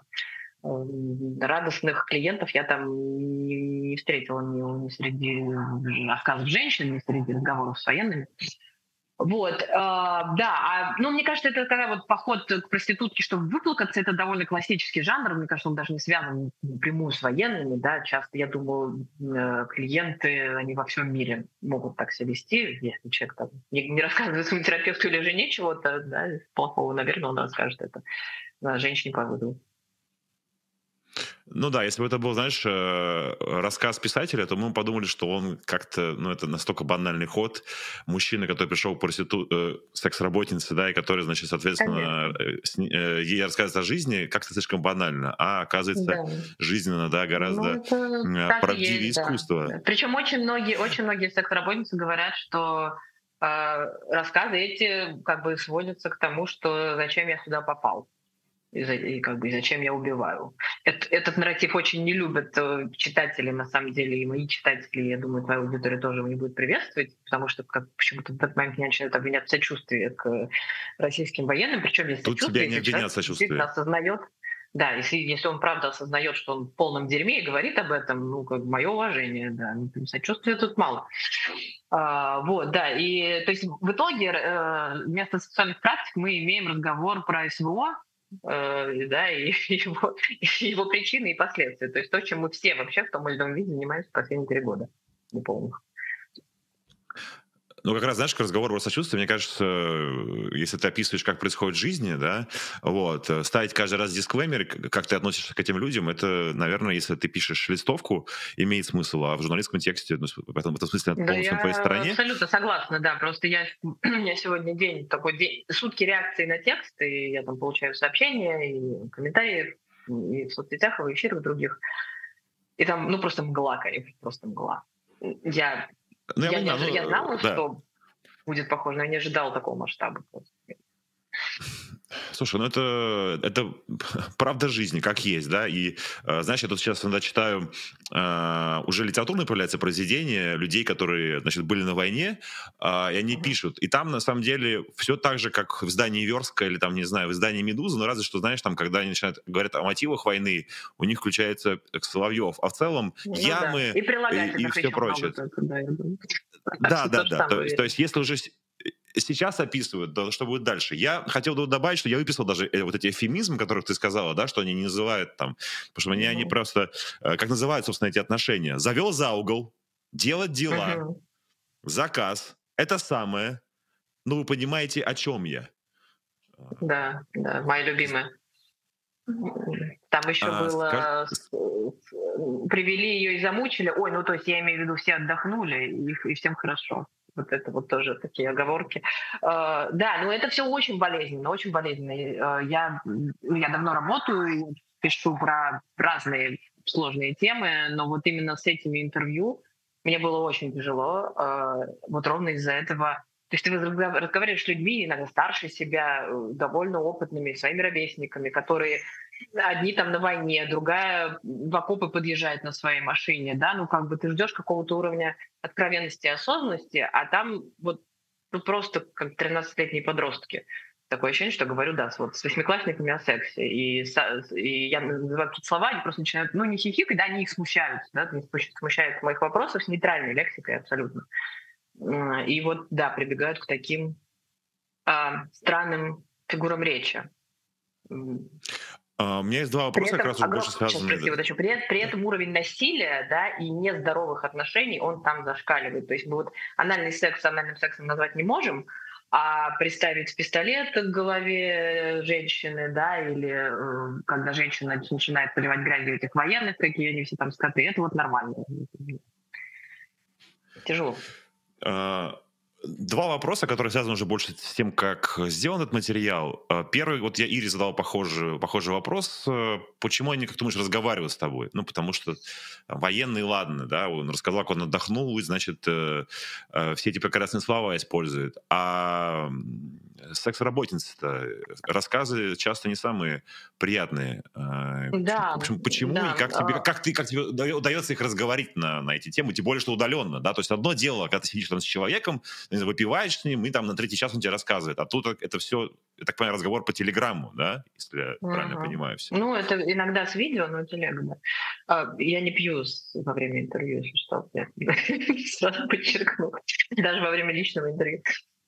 Радостных клиентов я там не, не встретила ни, ни среди рассказов женщин, ни среди разговоров с военными. Вот, э, да, а, ну, мне кажется, это когда вот поход к проститутке, чтобы выплакаться, это довольно классический жанр, мне кажется, он даже не связан напрямую с военными, да, часто, я думаю, э, клиенты, они во всем мире могут так себя вести, если человек там не, не рассказывает своему терапевту или жене чего-то, да, плохого, наверное, он расскажет это на женщине по вызову. Ну да, если бы это был, знаешь, э, рассказ писателя, то мы подумали, что он как-то, ну это настолько банальный ход. Мужчина, который пришел к проститу... э, секс-работнице, да, и который, значит, соответственно, э, с... э, ей рассказывает о жизни, как-то слишком банально. А оказывается, Да. жизненно, да, гораздо Ну, э, так и правдивее есть, да. искусства. Причем очень многие, очень многие секс-работницы говорят, что э, рассказы эти как бы сводятся к тому, что зачем я сюда попал. И, и как бы зачем я убиваю. Этот, этот нарратив очень не любят э, читатели, на самом деле, и мои читатели, я думаю, твоя аудитория тоже его не будет приветствовать, потому что как, почему-то в этот момент меня начинают обвинять в сочувствии к российским военным, причем есть Тут сочувствие, тебя не если обвинят человек в сочувствии. действительно осознает, да, если, если он правда осознает, что он в полном дерьме и говорит об этом, ну, как мое уважение, да, ну, сочувствия тут мало. А, вот, да, и то есть в итоге э, вместо сексуальных практик мы имеем разговор про СВО, э, да, и его, его причины и последствия. То есть то, чем мы все вообще в том или ином виде занимаемся последние три года неполных. Ну, как раз, знаешь, к разговору про сочувствие, мне кажется, если ты описываешь, как происходит в жизни, да, вот, ставить каждый раз дисклеймер, как ты относишься к этим людям, это, наверное, если ты пишешь листовку, имеет смысл, а в журналистском тексте, ну, в этом, в этом смысле, полностью да, на твоей стороне. Абсолютно согласна, да, просто я, у меня сегодня день, такой день, сутки реакции на текст, и я там получаю сообщения, и комментарии, и в соцсетях, и в эфирах других, и там, ну, просто мгла, конечно, просто мгла. Я... Ну, я, я, понимаю, не, ну, я знала, да. что будет похоже, но я не ожидала такого масштаба. Слушай, ну это, это правда жизни, как есть, да, и, знаешь, я тут сейчас иногда читаю, уже литературные появляются произведения людей, которые, значит, были на войне, и они uh-huh. пишут, и там, на самом деле, все так же, как в издании Верска или, там, не знаю, в издании Медуза, но разве что, знаешь, там, когда они начинают говорить о мотивах войны, у них включается Соловьев, а в целом ну, ямы да. и, и, и все прочее. Только, да, да, да, да, то, то есть если уже... сейчас описывают, да, что будет дальше. Я хотел добавить, что я выписал даже вот эти эвфемизмы, которых ты сказала, да, что они не называют там, потому что они, они просто, как называют, собственно, эти отношения. Завел за угол, делать дела, uh-huh. заказ, это самое. Ну, вы понимаете, о чем я. Да, да, моя любимая. Там еще а, было, скаж... привели ее и замучили. Ой, ну то есть я имею в виду, все отдохнули, и, и всем хорошо. Вот это вот тоже такие оговорки. Uh, да, ну это все очень болезненно, очень болезненно. Uh, я, я давно работаю, пишу про разные сложные темы, но вот именно с этими интервью Мне было очень тяжело, э, вот ровно из-за этого. То есть ты разгов- разговариваешь с людьми, иногда старше себя, э, довольно опытными, своими ровесниками, которые одни там на войне, другая в окопы подъезжает на своей машине, да, ну как бы ты ждешь какого-то уровня откровенности и осознанности, а там вот ну, просто как тринадцатилетние подростки. Такое ощущение, что говорю, да, с, вот, с восьмиклассниками о сексе. И, са- и я называю какие-то слова, они просто начинают, ну, не хихикать, да, они их смущают, да, они смущают моих вопросов с нейтральной лексикой абсолютно. М, И вот, да, прибегают к таким а, странным фигурам речи. М, А, У меня есть два При вопроса, как этом, раз уже больше огром... сейчас, связанные. прости, вот еще, при, при этом уровень насилия, да, и нездоровых отношений, он там зашкаливает. То есть мы вот анальный секс анальным сексом назвать не можем, а приставить пистолет к голове женщины, да, или э, когда женщина начинает поливать грязью этих военных, какие они все там скоты, это вот нормально. Тяжело. А, Два вопроса, которые связаны уже больше с тем, как сделан этот материал. А, Первый, вот я Ире задал похожий, похожий вопрос. э, Почему они, как ты думаешь, разговаривают с тобой? Ну, потому что военные, ладно, да, он рассказал, как он отдохнул, и, значит, э, э, все эти прекрасные слова использует. А м, секс-работницы-то рассказы часто не самые приятные. А, Да, В общем, почему и да. как тебе, как ты, как тебе уда- удается их разговорить на, на эти темы, тем более, что удаленно, да? То есть одно дело, когда ты сидишь там с человеком, не знаю, выпиваешь с ним, и там на третий час он тебе рассказывает. А тут это все, я так понимаю, разговор по телеграмму, да, если я правильно Мгм. понимаю все. Ну, это иногда с видео, но телега, да. А, Я не пью с- во время интервью, если что. Я сразу подчеркну. Даже во время личного интервью.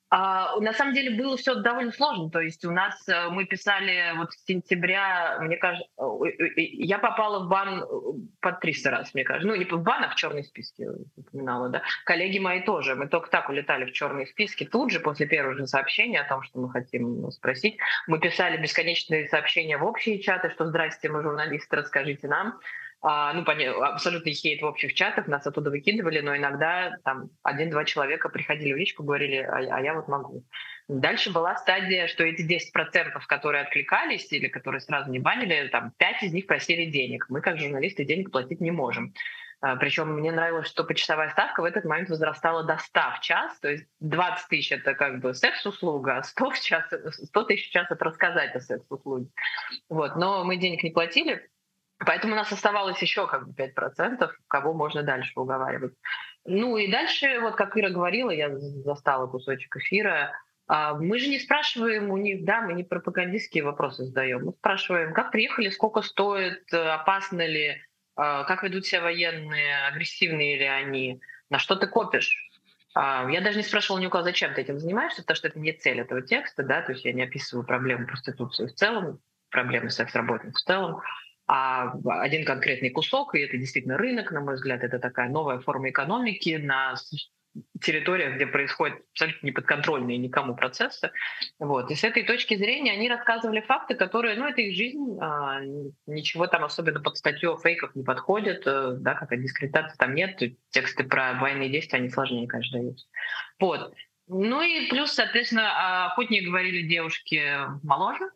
А, на самом деле было все довольно сложно. То есть у нас э, мы писали вот с сентября, мне кажется, э, э, э, я попала в бан э, под триста раз, мне кажется. Ну, не в бан, а в черный списки, я упоминала, да. Коллеги мои тоже. Мы только так улетали в черные списки. Тут же, после первого же сообщения о том, что мы хотим спросить, мы писали бесконечные сообщения в общие чаты, что «Здрасте, мы журналисты, расскажите нам». А, ну, понятно, абсолютный хейт в общих чатах, нас оттуда выкидывали, но иногда там один-два человека приходили в личку, говорили, а, а я вот могу. Дальше была стадия, что эти десять процентов, которые откликались или которые сразу не банили, там пять из них просили денег. Мы, как журналисты, денег платить не можем. А, Причем мне нравилось, что почасовая ставка в этот момент возрастала до ста в час, то есть двадцать тысяч это как бы секс-услуга, а сто в час, сто тысяч в час это рассказать о секс-услуге. Вот. Но мы денег не платили, поэтому у нас оставалось еще как бы пять процентов, кого можно дальше уговаривать. Ну и дальше, вот как Ира говорила, я застала кусочек эфира, а, мы же не спрашиваем у них, да, мы не пропагандистские вопросы задаем. Мы спрашиваем, как приехали, сколько стоит, э, опасно ли, а, как ведут себя военные, агрессивные ли они, на что ты копишь. А, Я даже не спрашивала ни у кого, зачем ты этим занимаешься, потому что это не цель этого текста, да, то есть я не описываю проблему проституции в целом, проблемы секс-работниц в целом, а один конкретный кусок, и это действительно рынок, на мой взгляд, это такая новая форма экономики на территориях, где происходят абсолютно неподконтрольные никому процессы. Вот. И с этой точки зрения они рассказывали факты, которые, ну, это их жизнь, а, ничего там особенно под статью фейков не подходит, э, да, какая дискредитация там нет, тексты про военные действия, они сложнее, конечно, даются. Вот. Ну и плюс, соответственно, охотнее говорили девушки моложе,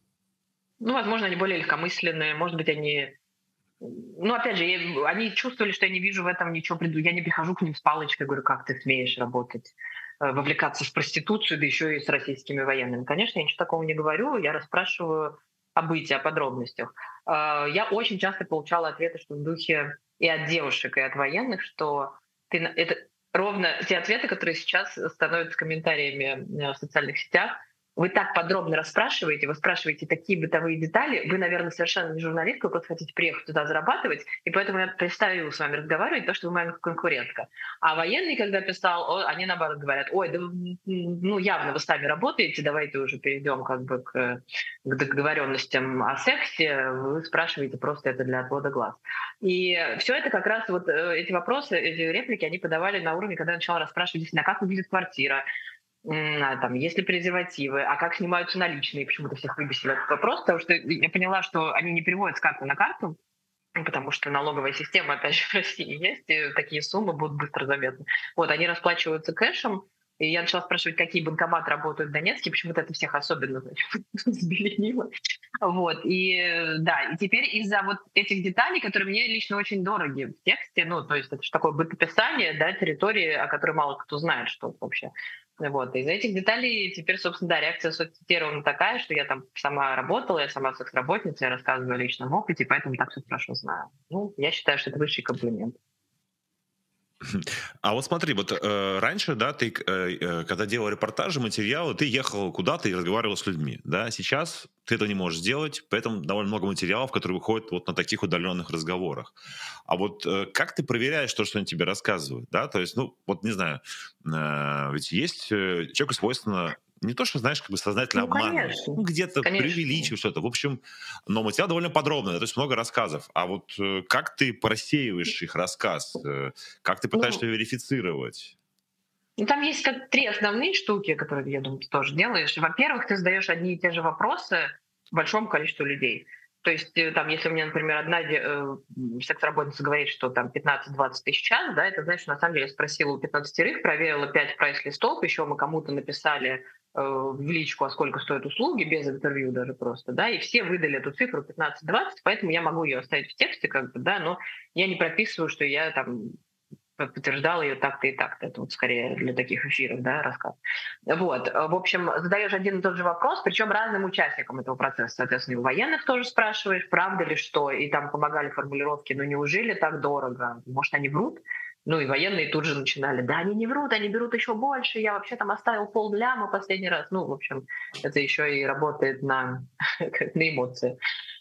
ну, возможно, они более легкомысленные, может быть, они... Ну, опять же, я- они чувствовали, что я не вижу в этом ничего приду. Я не прихожу к ним с палочкой, говорю, как ты смеешь работать, э, вовлекаться в проституцию, да еще и с российскими военными. Конечно, я ничего такого не говорю, я расспрашиваю о быте, о подробностях. Э, Я очень часто получала ответы, что в духе и от девушек, и от военных, что ты... на- это ровно те ответы, которые сейчас становятся комментариями э, в социальных сетях. Вы так подробно расспрашиваете, вы спрашиваете такие бытовые детали, вы, наверное, совершенно не журналистка, вы просто хотите приехать туда зарабатывать, и поэтому я представила с вами разговаривать, то, что вы моя конкурентка. А военный, когда писал, о, они наоборот говорят, ой, да вы, ну явно вы сами работаете, давайте уже перейдем как бы к, к договоренностям о сексе, вы спрашиваете просто это для отвода глаз. И все это как раз вот э, эти вопросы, эти реплики, они подавали на уровне, когда я начала расспрашивать, действительно, а как выглядит квартира, М, а, там, есть ли презервативы, а как снимаются наличные, почему-то всех выбесил этот вопрос, потому что я поняла, что они не переводят с карты на карту, ну, потому что налоговая система, опять же, в России есть, и такие суммы будут быстро заметны. Вот, они расплачиваются кэшем, И я начала спрашивать, какие банкоматы работают в Донецке, почему-то это всех особенно взбеленило. Вот, и да, и теперь из-за вот этих деталей, которые мне лично очень дороги в тексте, ну, то есть это же такое бытописание, да, территории, о которой мало кто знает, что вообще. Вот, из-за этих деталей теперь, собственно, да, реакция соцсетей ровно такая, что я там сама работала, я сама секс-работница, я рассказываю о личном опыте, поэтому так все хорошо знаю. Ну, я считаю, что это высший комплимент. А вот смотри, вот э, раньше, да, ты, э, когда делал репортажи, материалы, ты ехал куда-то и разговаривал с людьми, да, сейчас ты этого не можешь сделать, поэтому довольно много материалов, которые выходят вот на таких удаленных разговорах. А вот э, как ты проверяешь то, что они тебе рассказывают, да, то есть, ну, вот не знаю, э, ведь есть э, человеку свойственно не то, что, знаешь, как бы сознательно Ну, обманывать, конечно. ну, где-то Конечно. преувеличивать что-то. В общем, но материал довольно подробный, да, то есть много рассказов. А вот э, как ты просеиваешь их рассказ? Э, как ты пытаешься Ну, верифицировать? Ну, там есть как три основные штуки, которые, я думаю, ты тоже делаешь. Во-первых, ты задаешь одни и те же вопросы большому количеству людей. То есть, э, там, если у меня, например, одна э, секс-работница говорит, что там пятнадцать-двадцать тысяч в час, да, это значит, что на самом деле я спросила у пятнадцатерых, проверила пять прайс-листов, еще мы кому-то написали э, в личку, а сколько стоят услуги, без интервью даже просто, да, и все выдали эту цифру пятнадцать-двадцать, поэтому я могу ее оставить в тексте, как бы, да, но я не прописываю, что я там подтверждала ее так-то и так-то. Это вот скорее для таких эфиров, да, рассказ. Вот. В общем, задаешь один и тот же вопрос, причем разным участникам этого процесса. Соответственно, и у военных тоже спрашиваешь, правда ли что, и там помогали формулировки, ну неужели так дорого? Может, они врут? Ну и военные тут же начинали, да, они не врут, они берут еще больше, я вообще там оставил полляма последний раз. Ну, в общем, это еще и работает на, на эмоции.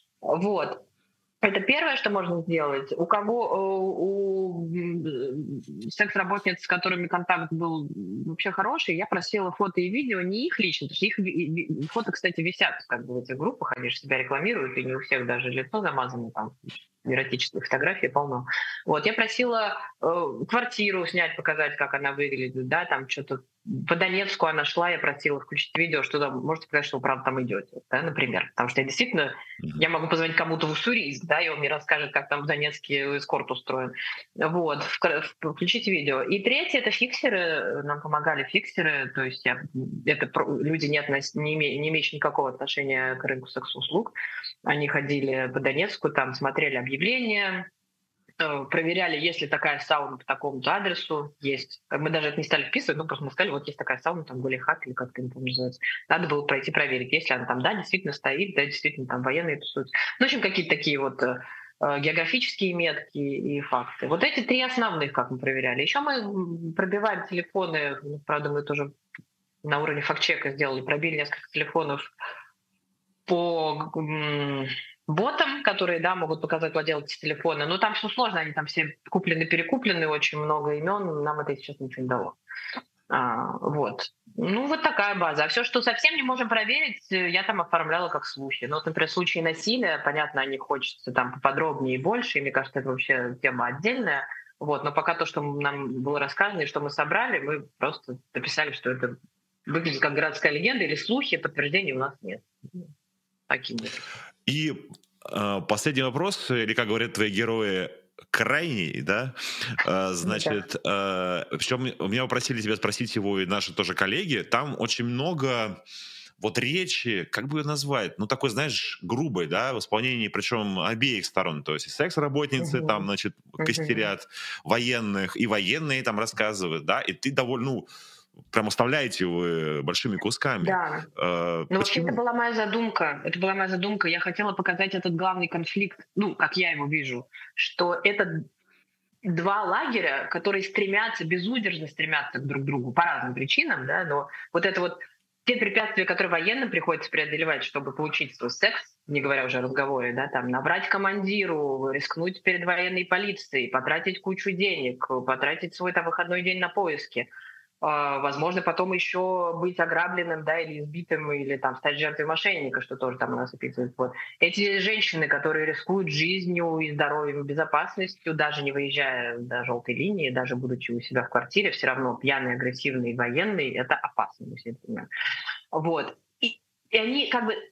Вот. Это первое, что можно сделать. У кого, у секс-работниц, с которыми контакт был вообще хороший, я просила фото и видео, не их лично, потому что их фото, кстати, висят как бы в этих группах, они же себя рекламируют, и не у всех даже лицо замазано, там эротических фотографий полно. Вот, я просила э, квартиру снять, показать, как она выглядит, да, там что-то по Донецку она шла, я просила включить видео, что там, можете показать, что вы правда там идете, да, например. Потому что я действительно, я могу позвонить кому-то в Уссурийск, да, и он мне расскажет, как там в Донецке эскорт устроен. Вот, включите видео. И третье — это фиксеры, нам помогали фиксеры, то есть я, это люди, не, относ, не, име, не имеющие никакого отношения к рынку секс-услуг. Они ходили по Донецку, там смотрели объявления, проверяли, есть ли такая сауна по такому-то адресу. Есть. Мы даже это не стали вписывать, но просто мы сказали, вот есть такая сауна, там Голихат или как это там называется. Надо было пройти проверить, если она там, да, действительно стоит, да, действительно там военные тусуются. Ну, в общем, какие-то такие вот э, географические метки и факты. Вот эти три основных, как мы проверяли. Еще мы пробиваем телефоны, правда, мы тоже на уровне факт-чека сделали, пробили несколько телефонов по ботам, которые, да, могут показать владельцы телефона. Но там все сложно, они там все куплены-перекуплены, очень много имен, нам это сейчас ничего не дало. А, вот. Ну, вот такая база. А все, что совсем не можем проверить, я там оформляла как слухи. Ну, вот, например, случаи насилия, понятно, о них хочется там поподробнее и больше, и мне кажется, это вообще тема отдельная. Вот. Но пока то, что нам было рассказано и что мы собрали, мы просто написали, что это выглядит как городская легенда или слухи, подтверждений у нас нет. Таким вот. И э, последний вопрос, или, как говорят твои герои, крайний, да? Э, значит, э, причем меня попросили тебя спросить его и наши тоже коллеги. Там очень много вот речи, как бы ее назвать, ну, такой, знаешь, грубой, да, в исполнении, причем обеих сторон. То есть и секс-работницы uh-huh. там, значит, костерят uh-huh. военных, и военные там рассказывают, да, и ты довольно, ну, прям оставляете его большими кусками. Да. Э, ну, вообще, это была моя задумка. Это была моя задумка. Я хотела показать этот главный конфликт, ну, как я его вижу, что это два лагеря, которые стремятся, безудержно стремятся друг к другу по разным причинам, да, но вот это вот те препятствия, которые военным приходится преодолевать, чтобы получить свой секс, не говоря уже о разговоре, да, там, набрать командиру, рискнуть перед военной полицией, потратить кучу денег, потратить свой там выходной день на поиски, возможно, потом еще быть ограбленным, да, или избитым, или там стать жертвой мошенника, что тоже там у нас описывают. Вот. Эти женщины, которые рискуют жизнью и здоровьем, и безопасностью, даже не выезжая до желтой линии, даже будучи у себя в квартире, все равно пьяные, агрессивные, военные, это опасно, мы все это понимаем. Вот. И, и они как бы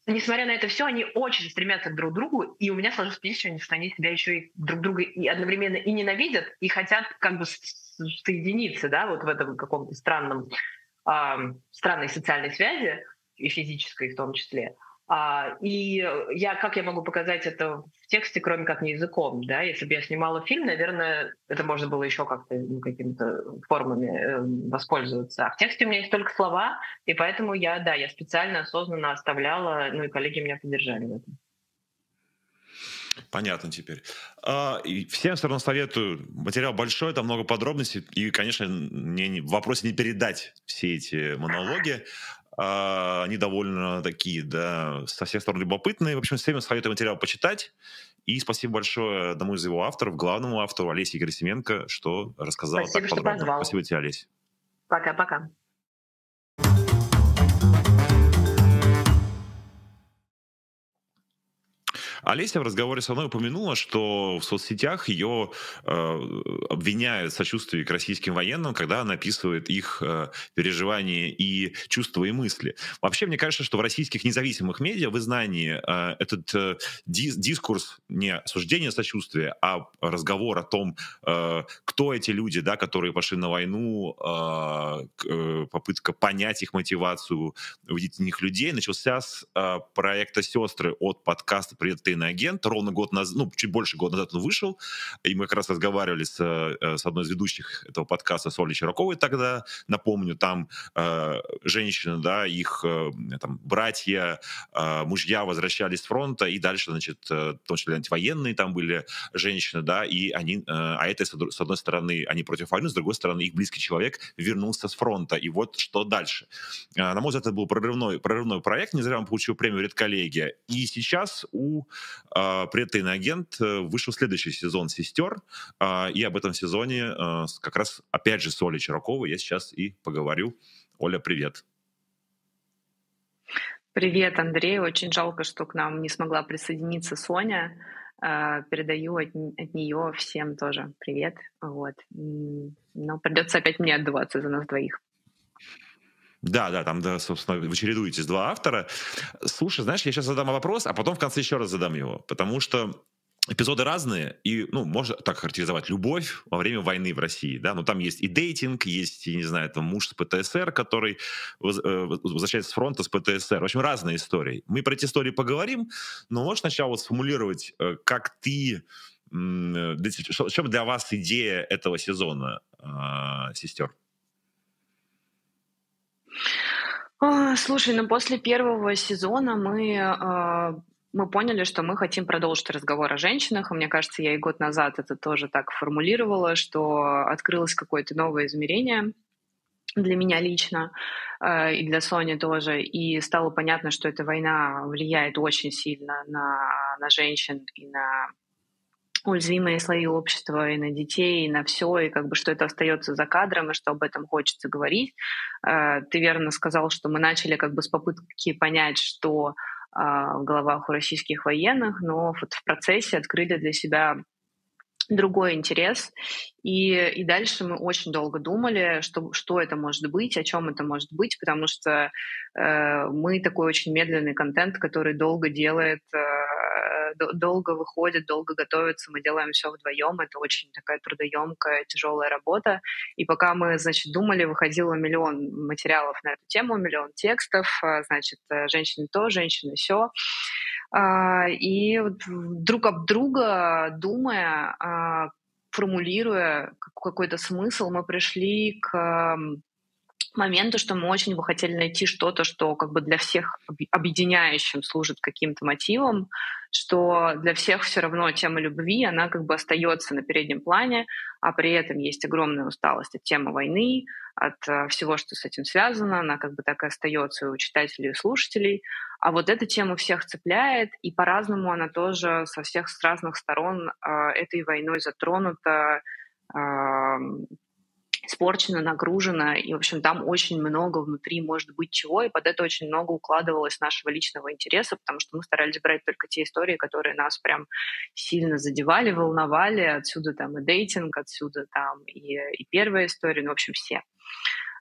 несмотря на это все, они очень стремятся друг к другу, и у меня сложилось впечатление, что они себя еще и друг друга и одновременно и ненавидят, и хотят как бы соединиться, да, вот в этом каком-то странном, э, странной социальной связи, и физической в том числе. А, и я, как я могу показать это в тексте, кроме как не языком, да? Если бы я снимала фильм, наверное, это можно было еще как-то, ну, какими-то формами э, воспользоваться. А в тексте у меня есть только слова, и поэтому я, да, я специально, осознанно оставляла, ну и коллеги меня поддержали в этом. Понятно теперь. А, и всем все равно советую. Материал большой, там много подробностей. И, конечно, не, не, в вопросе не передать все эти монологи. А, они довольно такие, да, со всех сторон любопытные. В общем, всем советую материал почитать. И спасибо большое одному из его авторов, главному автору Олесе Герасименко, что рассказала спасибо, так что подробно. позвал. Спасибо тебе, Олесь. Пока-пока. Олеся в разговоре со мной упомянула, что в соцсетях ее э, обвиняют в сочувствии к российским военным, когда она описывает их э, переживания и чувства и мысли. Вообще, мне кажется, что в российских независимых медиа в издании э, этот э, дис- дискурс не осуждение сочувствия, а разговор о том, э, кто эти люди, да, которые пошли на войну, э, э, попытка понять их мотивацию, увидеть в них людей, начался с э, проекта «Сестры» от подкаста «Привет, ты агент». Ровно год назад, ну, чуть больше года назад он вышел, и мы как раз разговаривали с, с одной из ведущих этого подкаста, с Олей Чираковой тогда, напомню, там э, женщины, да, их э, там, братья, э, мужья возвращались с фронта, и дальше, значит, э, в том числе антивоенные там были женщины, да, и они, э, а это, с одной стороны, они против войны, с другой стороны, их близкий человек вернулся с фронта, и вот что дальше. Э, на мой взгляд, это был прорывной, прорывной проект, не зря он получил премию «Редколлегия», и сейчас у Uh, «Привет, агент» вышел следующий сезон «Сестер», uh, и об этом сезоне uh, как раз, опять же, с Олей Чираковой я сейчас и поговорю. Оля, привет. Привет, Андрей. Очень жалко, что к нам не смогла присоединиться Соня. Uh, передаю от, от нее всем тоже привет. Вот. Но придется опять мне отдуваться за нас двоих. Да, да, там, да, собственно, вы чередуетесь два автора. Слушай, знаешь, я сейчас задам вопрос, а потом в конце еще раз задам его, потому что эпизоды разные, и, ну, можно так характеризовать любовь во время войны в России, да, но там есть и дейтинг, есть, я не знаю, там муж с ПТСР, который возвращается с фронта с ПТСР. В общем, разные истории. Мы про эти истории поговорим, но можешь сначала вот сформулировать, как ты, в чем для вас идея этого сезона «Сестер»? Слушай, ну после первого сезона мы, э, мы поняли, что мы хотим продолжить разговор о женщинах. И мне кажется, я и год назад это тоже так формулировала, что открылось какое-то новое измерение для меня лично, э, и для Сони тоже. И стало понятно, что эта война влияет очень сильно на, на женщин и на уязвимые слои общества, и на детей, и на все, и как бы что это остается за кадром, и что об этом хочется говорить. Ты верно сказал, что мы начали как бы с попытки понять, что в головах у российских военных, но вот в процессе открыли для себя другой интерес. И, и дальше мы очень долго думали, что, что это может быть, о чем это может быть, потому что э, мы такой очень медленный контент, который долго делает, э, долго выходит, долго готовится, мы делаем все вдвоем, это очень такая трудоемкая, тяжелая работа. И пока мы, значит, думали, выходило миллион материалов на эту тему, миллион текстов, значит, женщины то, женщины сё. И друг об друга, думая, формулируя какой-то смысл, мы пришли к моменту, что мы очень бы хотели найти что-то, что как бы для всех объединяющим служит каким-то мотивом, что для всех все равно тема любви, она как бы остается на переднем плане, а при этом есть огромная усталость от темы войны, от всего, что с этим связано, она как бы так и остается у читателей и слушателей. А вот эта тема всех цепляет, и по-разному она тоже со всех, с разных сторон э, этой войной затронута, э, испорчена, нагружена, и, в общем, там очень много внутри может быть чего, и под это очень много укладывалось нашего личного интереса, потому что мы старались брать только те истории, которые нас прям сильно задевали, волновали, отсюда там и дейтинг, отсюда там и, и первая история, ну, в общем, все.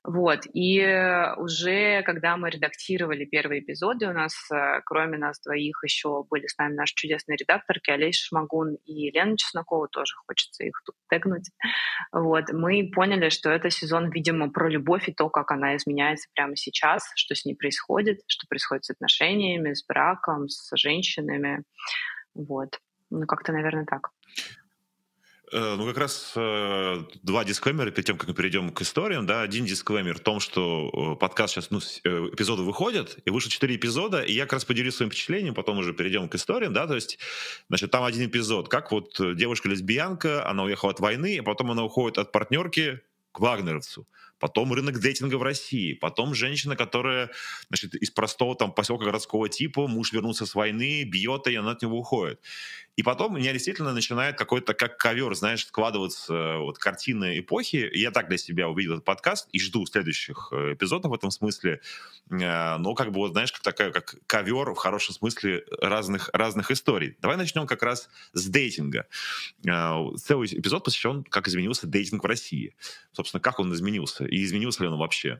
Вот. И уже когда мы редактировали первые эпизоды, у нас, кроме нас двоих, еще были с нами наши чудесные редакторки Олеся Шмагун и Лена Чеснокова, тоже хочется их тут тегнуть. Вот. Мы поняли, что это сезон, видимо, про любовь и то, как она изменяется прямо сейчас, что с ней происходит, что происходит с отношениями, с браком, с женщинами. Вот. Ну, как-то, наверное, так. Ну, как раз э, два дисклеймера перед тем, как мы перейдем к историям. Да, один дисклеймер в том, что подкаст сейчас, ну, эпизоды выходят, и вышло четыре эпизода, и я как раз поделюсь своим впечатлением, потом уже перейдем к историям, да, то есть, значит, там один эпизод, как вот девушка-лесбиянка, она уехала от войны, и потом она уходит от партнерки к вагнеровцу. Потом рынок дейтинга в России, потом женщина, которая, значит, из простого там поселка городского типа, муж вернулся с войны, бьет ее, и она от него уходит. И потом у меня действительно начинает какой-то, как ковер, знаешь, складываться вот картины эпохи. Я так для себя увидел этот подкаст и жду следующих эпизодов в этом смысле. Но как бы, вот, знаешь, как такая, как ковер в хорошем смысле разных, разных историй. Давай начнем как раз с дейтинга. Целый эпизод посвящен, как изменился дейтинг в России. Собственно, как он изменился и изменился ли он вообще?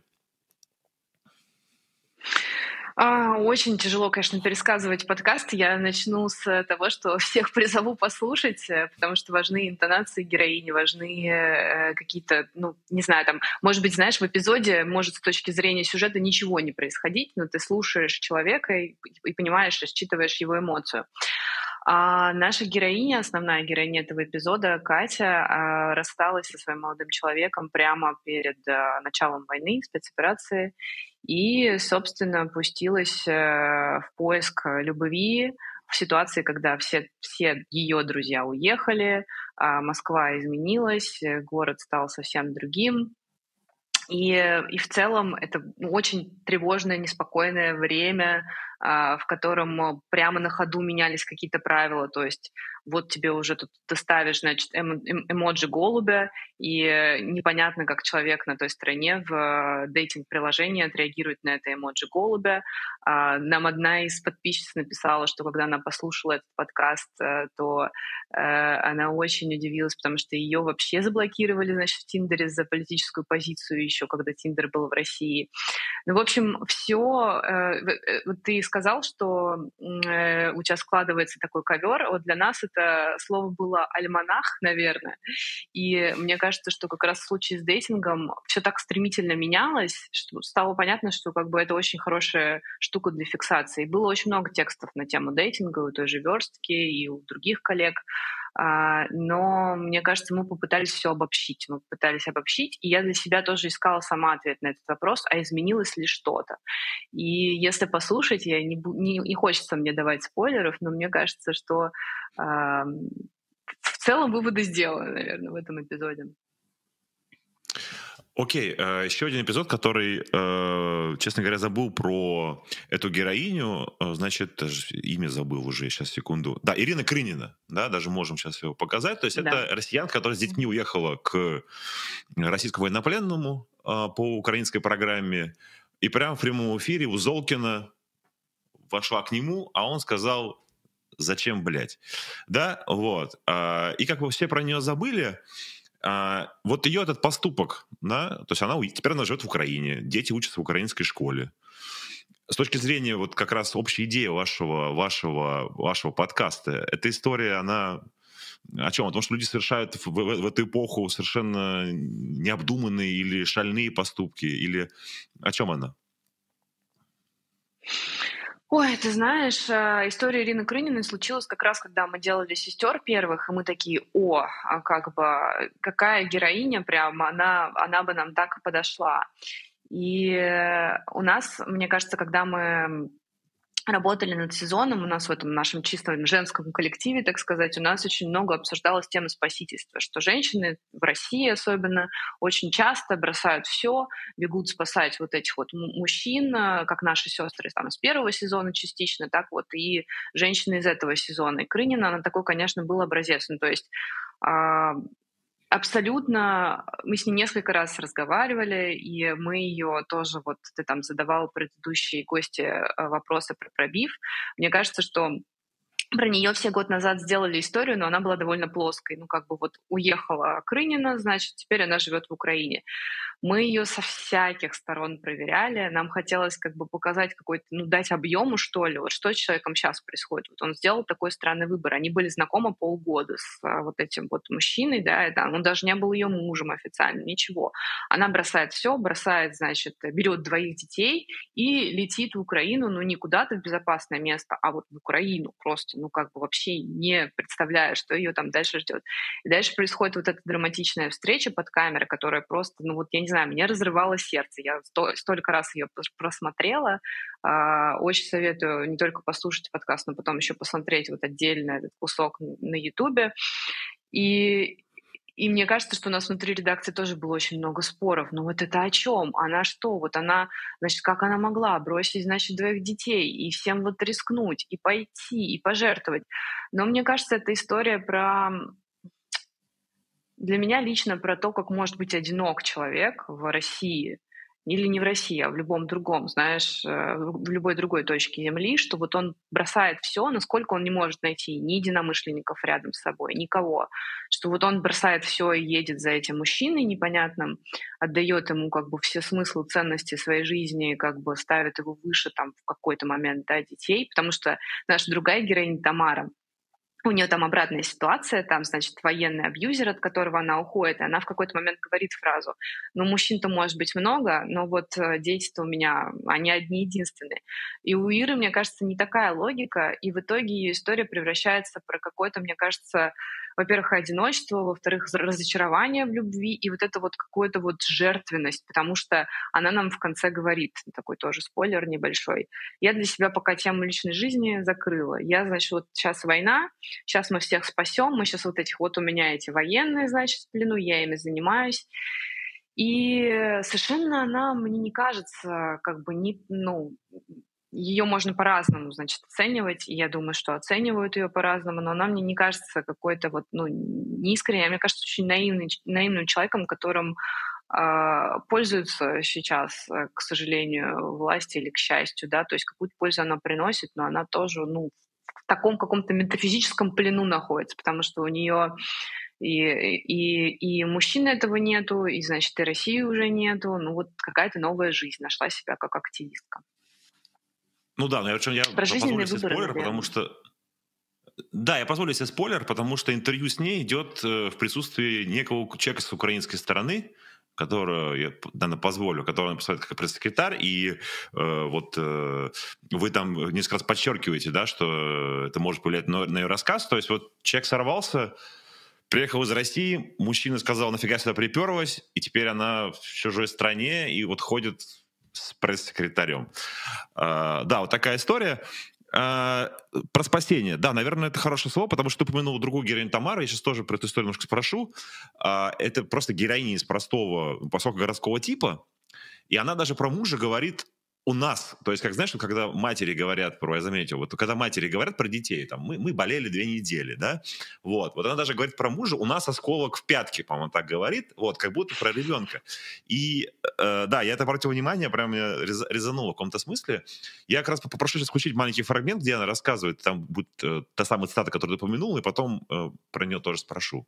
А, очень тяжело, конечно, пересказывать подкаст. Я начну с того, что всех призову послушать, потому что важны интонации героини, важны э, какие-то, ну, не знаю, там, может быть, знаешь, в эпизоде может с точки зрения сюжета ничего не происходить, но ты слушаешь человека и, и понимаешь, считываешь его эмоцию. А наша героиня, основная героиня этого эпизода, Катя, а, рассталась со своим молодым человеком прямо перед а, началом войны, спецоперации, и, собственно, пустилась а, в поиск любви в ситуации, когда все, все ее друзья уехали, а Москва изменилась, город стал совсем другим. И, и в целом это очень тревожное, неспокойное время, в котором прямо на ходу менялись какие-то правила. То есть вот тебе уже тут ты ставишь, значит, эмо, эмоджи голубя, и непонятно, как человек на той стороне в дейтинг-приложении отреагирует на это эмоджи голубя. Нам одна из подписчиц написала, что когда она послушала этот подкаст, то она очень удивилась, потому что ее вообще заблокировали, значит, в Тиндере за политическую позицию еще, когда Тиндер был в России. Ну, в общем, все. Ты сказал, что у тебя складывается такой ковер. Вот для нас это слово было альманах, наверное. И мне кажется, что как раз в случае с дейтингом все так стремительно менялось, что стало понятно, что как бы это очень хорошая штука для фиксации. Было очень много текстов на тему дейтинга у той же Верстки и у других коллег. Но, мне кажется, мы попытались все обобщить. Мы попытались обобщить, и я для себя тоже искала сама ответ на этот вопрос, а изменилось ли что-то. И если послушать, я не, не, не хочется мне давать спойлеров, но мне кажется, что э, в целом выводы сделаны, наверное, в этом эпизоде. Окей, okay. Еще один эпизод, который, честно говоря, забыл про эту героиню, значит, имя забыл уже, сейчас, секунду. Да, Ирина Крынина, да, даже можем сейчас его показать. То есть да. Это россиянка, которая с детьми уехала к российскому военнопленному по украинской программе, и прямо в прямом эфире у Золкина вошла к нему, а он сказал: «Зачем, блядь?» Да, вот. И как бы все про нее забыли, А, вот ее этот поступок, да, то есть она теперь она живет в Украине, дети учатся в украинской школе. С точки зрения вот как раз общей идеи вашего, вашего, вашего подкаста, эта история, она о чем? О том, что люди совершают в, в, в эту эпоху совершенно необдуманные или шальные поступки, или о чем она? Ой, ты знаешь, история Ирины Крыниной случилась как раз, когда мы делали «Сестер» первых, и мы такие: о, а как бы, какая героиня прям, она, она бы нам так и подошла. И у нас, мне кажется, когда мы работали над сезоном, у нас в этом нашем чистом женском коллективе, так сказать, у нас очень много обсуждалась тема спасительства, что женщины в России особенно очень часто бросают все, бегут спасать вот этих вот мужчин, как наши сестры там с первого сезона частично, так вот и женщины из этого сезона. И Крынина, она такой, конечно, был образец. Ну, то есть абсолютно, мы с ней несколько раз разговаривали, и мы ее тоже, вот ты там задавал предыдущие гости вопросы про пробив. Мне кажется, что Про нее все год назад сделали историю, но она была довольно плоской. Ну, как бы вот уехала Крынина, значит, теперь она живет в Украине. Мы ее со всяких сторон проверяли. Нам хотелось как бы показать какой-то, ну, дать объему, что ли. Вот что с человеком сейчас происходит. Вот он сделал такой странный выбор. Они были знакомы полгода с а, вот этим вот мужчиной, да, и, да, он даже не был ее мужем официально, ничего. Она бросает все, бросает, значит, берет двоих детей и летит в Украину, ну, не куда-то в безопасное место, а вот в Украину просто, ну, как бы вообще не представляя, что ее там дальше ждет. И дальше происходит вот эта драматичная встреча под камерой, которая просто, ну, вот я не знаю, меня разрывало сердце. Я сто, столько раз ее просмотрела. А, очень советую не только послушать подкаст, но потом еще посмотреть вот отдельно этот кусок на Ютубе. И, и мне кажется, что у нас внутри редакции тоже было очень много споров. Ну вот это о чем? Она что? Вот она, значит, как она могла бросить, значит, двоих детей и всем вот рискнуть, и пойти, и пожертвовать? Но мне кажется, это история про... Для меня лично про то, как может быть одинок человек в России, или не в России, а в любом другом, знаешь, в любой другой точке Земли, что вот он бросает все, насколько он не может найти ни единомышленников рядом с собой, никого, что вот он бросает все и едет за этим мужчиной непонятным, отдает ему как бы все смыслы, ценности своей жизни, как бы ставит его выше там в какой-то момент, да, детей, потому что наша другая героиня Тамара, у нее там обратная ситуация, там, значит, военный абьюзер, от которого она уходит, и она в какой-то момент говорит фразу: ну, мужчин-то может быть много, но вот э, дети-то у меня, они одни единственные. И у Иры, мне кажется, не такая логика, и в итоге ее история превращается про какое-то, мне кажется, во-первых, одиночество, во-вторых, разочарование в любви, и вот это вот какую-то вот жертвенность, потому что она нам в конце говорит, такой тоже спойлер небольшой: я для себя пока тему личной жизни закрыла. Я, значит, вот сейчас война, сейчас мы всех спасем, мы сейчас вот этих вот, у меня эти военные, значит, в плену, я ими занимаюсь. И совершенно она мне не кажется, как бы, не, ну, ее можно по-разному, значит, оценивать, и я думаю, что оценивают ее по-разному, но она мне не кажется какой-то вот, ну, неискренней, а мне кажется очень наивный, наивным человеком, которым э, пользуются сейчас, к сожалению, власти или к счастью, да, то есть какую-то пользу она приносит, но она тоже, ну, в таком каком-то метафизическом плену находится, потому что у нее и, и, и мужчин этого нету, и, значит, и России уже нету, ну, вот какая-то новая жизнь, нашла себя как активистка. Ну да, но я, я Про позволю себе выборы, спойлер, наверное. потому что... Да, я позволю себе спойлер, потому что интервью с ней идет в присутствии некого человека с украинской стороны, которую я, наверное, позволю, которого посмотрит как пресс-секретарь, и э, вот э, вы там несколько раз подчеркиваете, да, что это может повлиять на, на ее рассказ. То есть вот человек сорвался, приехал из России, мужчина сказал: нафига сюда приперлась, и теперь она в чужой стране, и вот ходит с пресс-секретарем. Uh, да, вот такая история. Uh, про спасение. Да, наверное, это хорошее слово, потому что ты упомянул другую героиню Тамары. Я сейчас тоже про эту историю немножко спрошу. Uh, это просто героиня из простого, поскольку городского типа. И она даже про мужа говорит у нас. То есть, как знаешь, когда матери говорят про, я заметил, вот когда матери говорят про детей, там, мы, мы болели две недели, да, вот, вот она даже говорит про мужа: у нас осколок в пятке, по-моему, так говорит, вот, как будто про ребенка. И, э, да, я это обратил внимание, прям меня резануло в каком-то смысле. Я как раз попрошу сейчас включить маленький фрагмент, где она рассказывает, там будет э, та самая цитата, которую ты упомянул, и потом э, про нее тоже спрошу.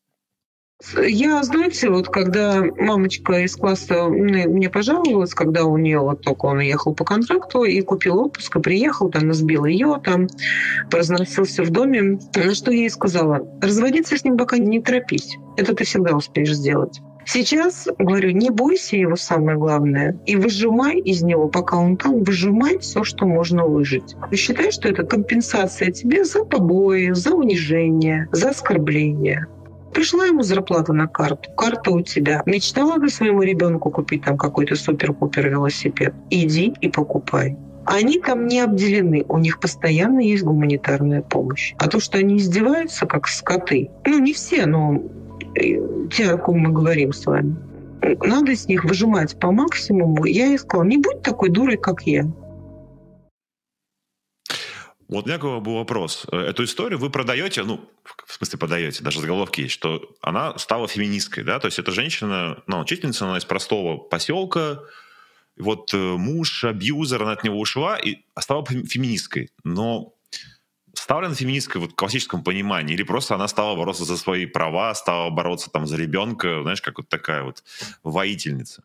Я, знаете, вот когда мамочка из класса мне пожаловалась, когда у нее вот только он уехал по контракту и купил отпуск, и приехал, там, сбил ее, там, разносился в доме, на что я ей сказала: разводиться с ним пока не торопись, это ты всегда успеешь сделать. Сейчас, говорю, не бойся его, самое главное, и выжимай из него, пока он там, выжимай все, что можно выжить. Считай, что это компенсация тебе за побои, за унижение, за оскорбление. Пришла ему зарплата на карту, карта у тебя. Мечтала ты своему ребенку купить там какой-то супер-пупер велосипед? Иди и покупай. Они там не обделены, у них постоянно есть гуманитарная помощь. А то, что они издеваются, как скоты, ну не все, но те, о ком мы говорим с вами, надо с них выжимать по максимуму. Я ей сказала: не будь такой дурой, как я. Вот у меня был вопрос. Эту историю вы продаете, ну, в смысле продаете, даже заголовки есть, что она стала феминисткой, да, то есть эта женщина, ну, учительница, она из простого поселка, вот муж, абьюзер, она от него ушла и стала феминисткой. Но оставлена феминисткой вот в классическом понимании, или просто она стала бороться за свои права, стала бороться там за ребенка, знаешь, как вот такая вот воительница?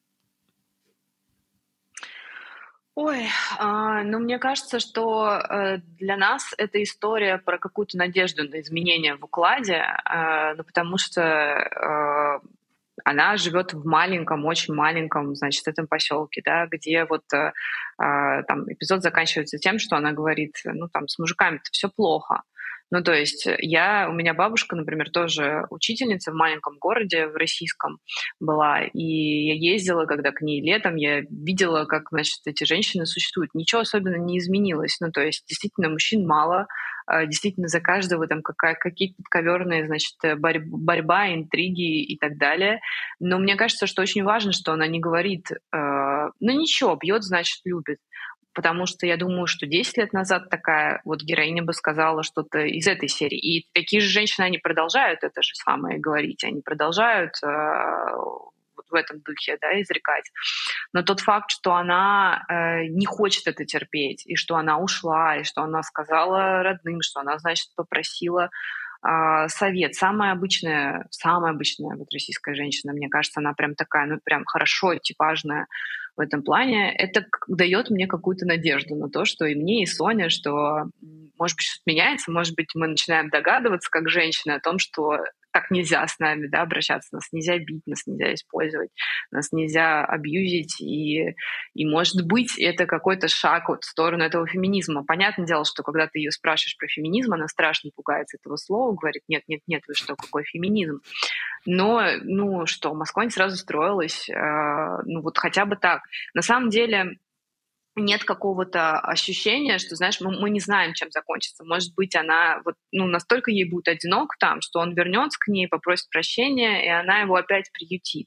Ой, а, ну мне кажется, что э, для нас это история про какую-то надежду на изменения в укладе, э, ну потому что э, она живет в маленьком, очень маленьком, значит, этом поселке, да, где вот э, а, там эпизод заканчивается тем, что она говорит, ну там с мужиками-то все плохо. Ну, то есть я, у меня бабушка, например, тоже учительница в маленьком городе, в российском была, и я ездила, когда к ней летом, я видела, как, значит, эти женщины существуют. Ничего особенно не изменилось. Ну, то есть действительно мужчин мало, действительно за каждого там какая, какие-то подковерные, значит, борь, борьба, интриги и так далее. Но мне кажется, что очень важно, что она не говорит, э, ну ничего, бьет, значит, любит. Потому что я думаю, что десять лет назад такая вот героиня бы сказала что-то из этой серии. И такие же женщины, они продолжают это же самое говорить, они продолжают э, вот в этом духе, да, изрекать. Но тот факт, что она э, не хочет это терпеть, и что она ушла, и что она сказала родным, что она, значит, попросила э, совет. Самая обычная, самая обычная вот российская женщина, мне кажется, она прям такая, ну прям хорошо типажная в этом плане, это дает мне какую-то надежду на то, что и мне, и Соня, что, может быть, что-то меняется, может быть, мы начинаем догадываться, как женщины, о том, что так нельзя с нами, да, обращаться, нас нельзя бить, нас нельзя использовать, нас нельзя абьюзить, и, и может быть, это какой-то шаг вот в сторону этого феминизма. Понятное дело, что когда ты ее спрашиваешь про феминизм, она страшно пугается этого слова, говорит, нет, нет, нет, вы что, какой феминизм? Но, ну что, Москва не сразу строилась, э, ну вот хотя бы так. На самом деле нет какого-то ощущения, что, знаешь, мы, мы не знаем, чем закончится. Может быть, она вот, ну, настолько ей будет одинок там, что он вернется к ней, попросит прощения, и она его опять приютит.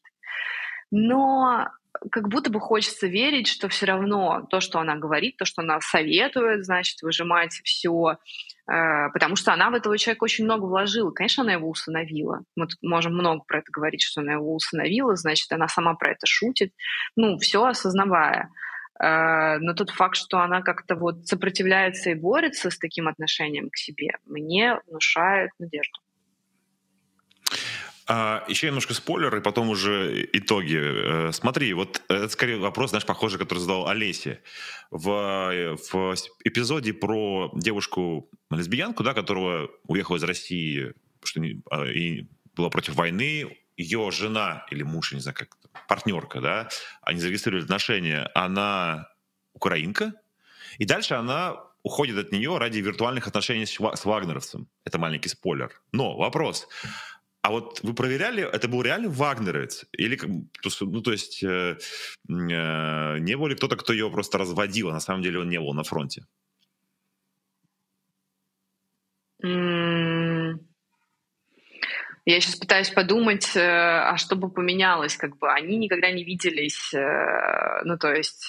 Но как будто бы хочется верить, что все равно то, что она говорит, то, что она советует, значит, выжимать все, э, потому что она в этого человека очень много вложила. Конечно, она его усыновила. Мы тут можем много про это говорить, что она его усыновила, значит, она сама про это шутит, ну, все осознавая. Э, но тот факт, что она как-то вот сопротивляется и борется с таким отношением к себе, мне внушает надежду. А, еще немножко спойлер, и потом уже итоги. Смотри, вот это скорее вопрос, знаешь, похожий, который задал Олесе. В, в эпизоде про девушку-лесбиянку, да, которая уехала из России что не, и была против войны, ее жена или муж, я не знаю, как партнерка, да, они зарегистрировали отношения, она украинка, и дальше она уходит от нее ради виртуальных отношений с, с вагнеровцем. Это маленький спойлер. Но вопрос... А вот вы проверяли, это был реально вагнеровец? Или, ну, то есть, э, э, не был ли кто-то, кто ее просто разводил, а на самом деле он не был на фронте? Mm. Я сейчас пытаюсь подумать, а что бы поменялось, как бы они никогда не виделись, ну, то есть...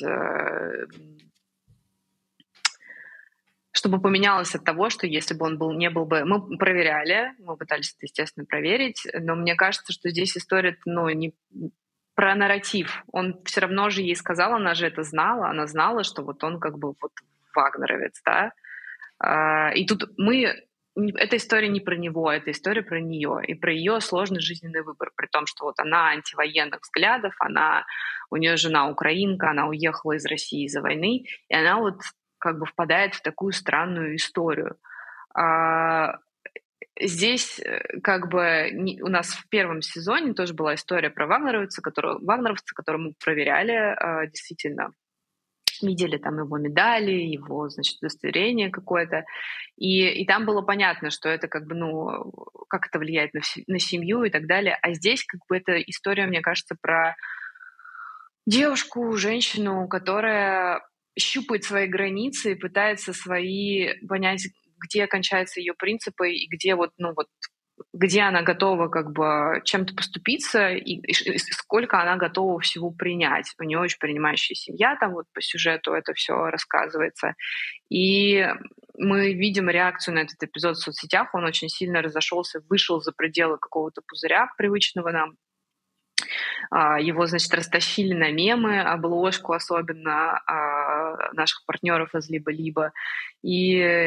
Чтобы поменялось от того, что если бы он был, не был бы... Мы проверяли, мы пытались это, естественно, проверить, но мне кажется, что здесь история, ну, не про нарратив. Он все равно же ей сказал, она же это знала, она знала, что вот он как бы вот вагнеровец, да. И тут мы... Эта история не про него, эта история про нее и про ее сложный жизненный выбор, при том, что вот она антивоенных взглядов, она, у нее жена украинка, она уехала из России из-за войны, и она вот как бы впадает в такую странную историю. А здесь как бы не, у нас в первом сезоне тоже была история про вагнеровца, которого, вагнеровца, которого мы проверяли, а, действительно видели там его медали, его, значит, удостоверение какое-то, и, и там было понятно, что это как бы, ну, как это влияет на, на семью и так далее. А здесь как бы эта история, мне кажется, про девушку, женщину, которая щупает свои границы и пытается свои понять, где кончаются ее принципы и где вот, ну вот, где она готова как бы чем-то поступиться и, и, и сколько она готова всего принять. У нее очень принимающая семья, там вот по сюжету это все рассказывается. И мы видим реакцию на этот эпизод в соцсетях. Он очень сильно разошелся, вышел за пределы какого-то пузыря привычного нам. Его, значит, растащили на мемы, обложку особенно наших партнеров из «Либо-либо». И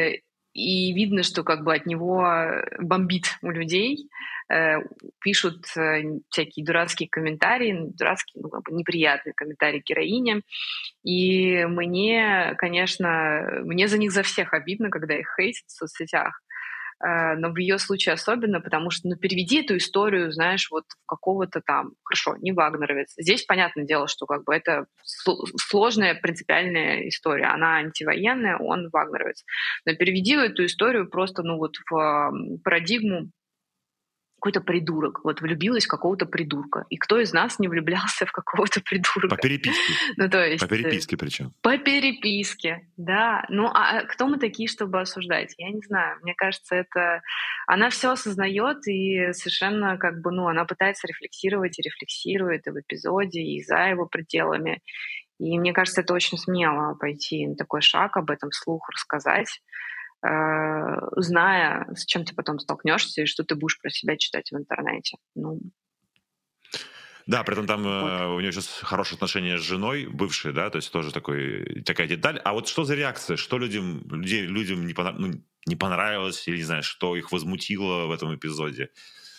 и видно, что как бы от него бомбит у людей, э, пишут э, всякие дурацкие комментарии, ну, дурацкие, ну, как бы неприятные комментарии героине. И мне, конечно, мне за них за всех обидно, когда их хейтят в соцсетях. Э, Но в ее случае особенно, потому что, ну, переведи эту историю, знаешь, вот в какого-то там, хорошо, не вагнеровец. Здесь понятное дело, что как бы это сл- сложная принципиальная история. Она антивоенная, он вагнеровец. Но переведи эту историю просто, ну, вот в м, парадигму какой-то придурок. Вот влюбилась в какого-то придурка. И кто из нас не влюблялся в какого-то По придурка? переписке. Ну, то По есть... э, переписке причем. по переписке, да. Ну, а а кто мы такие, чтобы осуждать? Я не знаю. Мне кажется, это... Она все осознает и совершенно как бы, ну, она пытается рефлексировать и рефлексирует и в эпизоде, и за его пределами. И мне кажется, это очень смело пойти на такой шаг, об этом вслух рассказать, э, зная, с чем ты потом столкнешься и что ты будешь про себя читать в интернете. Ну, Да, при этом там вот. э, у нее сейчас хорошие отношения с женой, бывшей, да, то есть тоже такой, такая деталь. А вот что за реакция? Что людям, людей, людям не, понрав- ну, не понравилось, или не знаю, что их возмутило в этом эпизоде?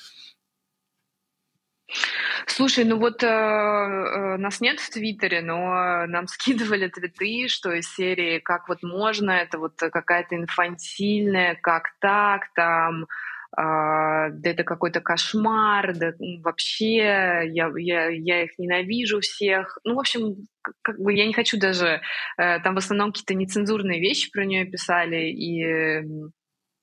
Слушай, ну вот э, э, нас нет в Твиттере, но нам скидывали твиты, что из серии «Как вот можно?» это вот какая-то инфантильная, как так там, а, да это какой-то кошмар, да м, вообще я, я, я их ненавижу всех. Ну, в общем, к- как бы я не хочу даже... э, Там в основном какие-то нецензурные вещи про нее писали, и м,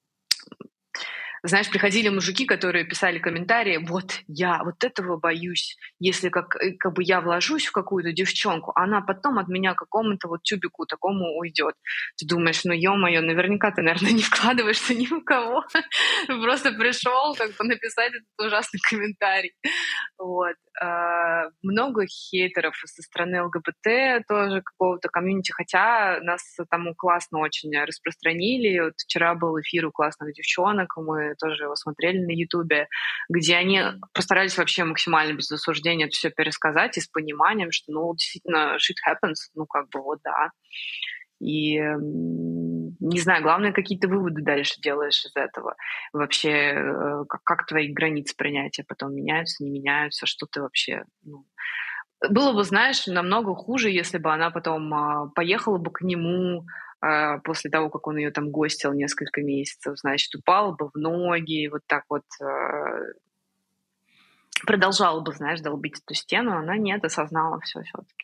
знаешь, приходили мужики, которые писали комментарии: вот я вот этого боюсь, если как, э, как бы я вложусь в какую-то девчонку, она потом от меня к какому-то вот тюбику такому уйдет. Ты думаешь, ну ё-моё, наверняка ты, наверное, не вкладываешься ни в кого. Просто пришел как бы написать этот ужасный комментарий. Вот. А, Много хейтеров со стороны ЛГБТ тоже какого-то комьюнити, хотя нас там классно очень распространили. Вот вчера был эфир у классных девчонок, мы тоже его смотрели на Ютубе, где они постарались вообще максимально без осуждения это все пересказать и с пониманием, что, ну, действительно, shit happens, ну, как бы вот, да. И м, не знаю, главное, какие-то выводы дальше делаешь из этого. Вообще, э, как, как твои границы принятия потом меняются, не меняются, что ты вообще... ну. Было бы, знаешь, намного хуже, если бы она потом а, поехала бы к нему а, после того, как он ее там гостил несколько месяцев, значит, упала бы в ноги, и вот так вот э, продолжала бы, знаешь, долбить эту стену. Она нет, осознала все все-таки.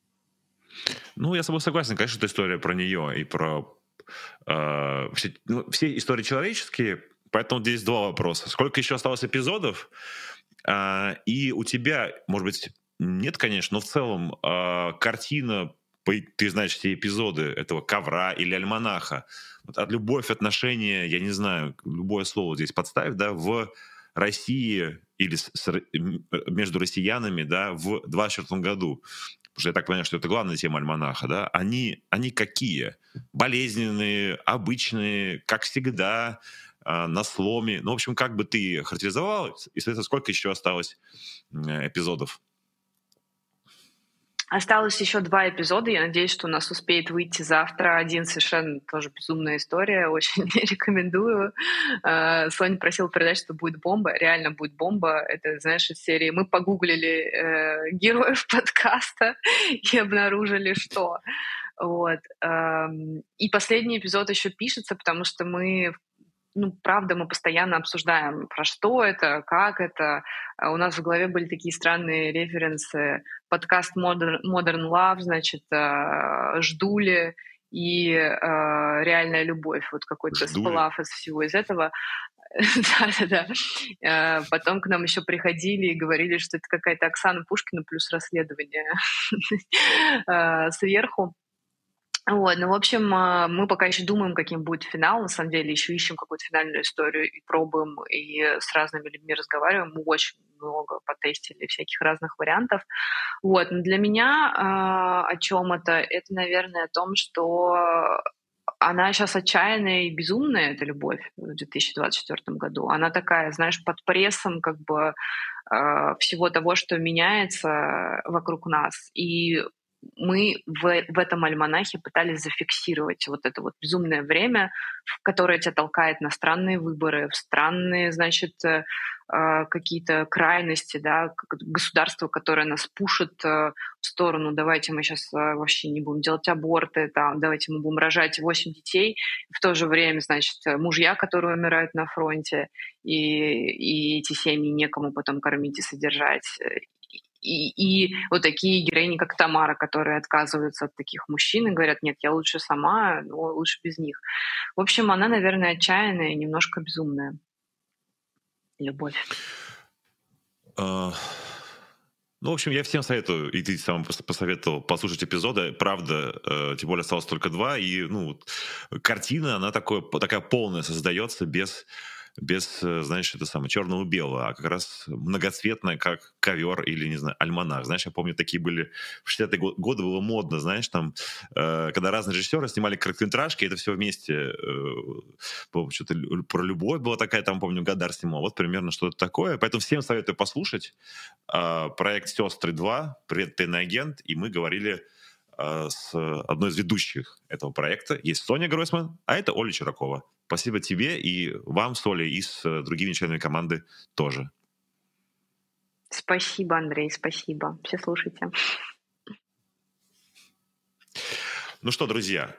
Ну, я с тобой согласен, конечно, это история про нее и про э, все, ну, все истории человеческие, поэтому здесь два вопроса. Сколько еще осталось эпизодов? А, и у тебя, может быть, нет, конечно, но в целом а, картина, по- ты знаешь все эпизоды этого «Ковра» или «Альманаха», вот от любовь, отношения, я не знаю, любое слово здесь подставь, да, в России или с- с р- м, между россиянами, да, в двадцать четвёртом году, потому что я так понимаю, что это главная тема «Альманаха», да, они, они какие? Болезненные, обычные, как всегда, а, на сломе. Ну, в общем, как бы ты характеризовал, и, соответственно, сколько еще осталось э, эпизодов? Осталось еще два эпизода. Я надеюсь, что у нас успеет выйти завтра. Один совершенно тоже безумная история. Очень рекомендую. Э, Соня просила передать, что будет бомба. Реально будет бомба. Это, знаешь, из серии мы погуглили э, героев подкаста и обнаружили, что. Вот. Эм, И последний эпизод еще пишется, потому что мы ну, правда, мы постоянно обсуждаем, про что это, как это. А У нас в голове были такие странные референсы. Подкаст Modern, Modern Love, значит, э, Ждули и э, Реальная любовь. Вот какой-то Ждули? сплав из всего из этого. Да-да-да. Э, Потом к нам еще приходили и говорили, что это какая-то Оксана Пушкина плюс расследование э, сверху. Вот, ну, в общем, а, мы пока еще думаем, каким будет финал. На самом деле, еще ищем какую-то финальную историю и пробуем, и с разными людьми разговариваем. Мы очень много потестили всяких разных вариантов. Вот, но для меня а, о чем это? Это, наверное, о том, что она сейчас отчаянная и безумная, эта любовь в две тысячи двадцать четвёртом году. Она такая, знаешь, под прессом как бы а, всего того, что меняется вокруг нас. И мы в, в этом альманахе пытались зафиксировать вот это вот безумное время, в которое тебя толкает на странные выборы, в странные, значит, э, э, какие-то крайности, да, как государство, которое нас пушит э, в сторону, давайте мы сейчас э, вообще не будем делать аборты, там, давайте мы будем рожать восемь детей, в то же время, значит, мужья, которые умирают на фронте, и, и эти семьи некому потом кормить и содержать. И, и вот такие героини, как Тамара, которые отказываются от таких мужчин и говорят, нет, я лучше сама, но лучше без них. В общем, она, наверное, отчаянная и немножко безумная. Любовь. Uh... Ну, в общем, я всем советую, и ты сам посоветовал послушать эпизоды. Правда, э, тем более осталось только два, и ну, картина, она такое, такая полная создается без, без, знаешь, это самое, черного-белого, а как раз многоцветная, как ковер или, не знаю, альманах. Знаешь, я помню, такие были, в шестидесятые годы было модно, знаешь, там, э, когда разные режиссеры снимали короткометражки, это все вместе, э, что-то про любовь была такая, там, помню, Гадар снимал, вот примерно что-то такое. Поэтому всем советую послушать. Э, проект «Сестры два», «Привет, тайный агент», и мы говорили э, с одной из ведущих этого проекта. Есть Соня Гройсман, а это Оля Чуракова. Спасибо тебе и вам, Соля, и с другими членами команды тоже. Спасибо, Андрей, спасибо. Все слушайте. Ну что, друзья,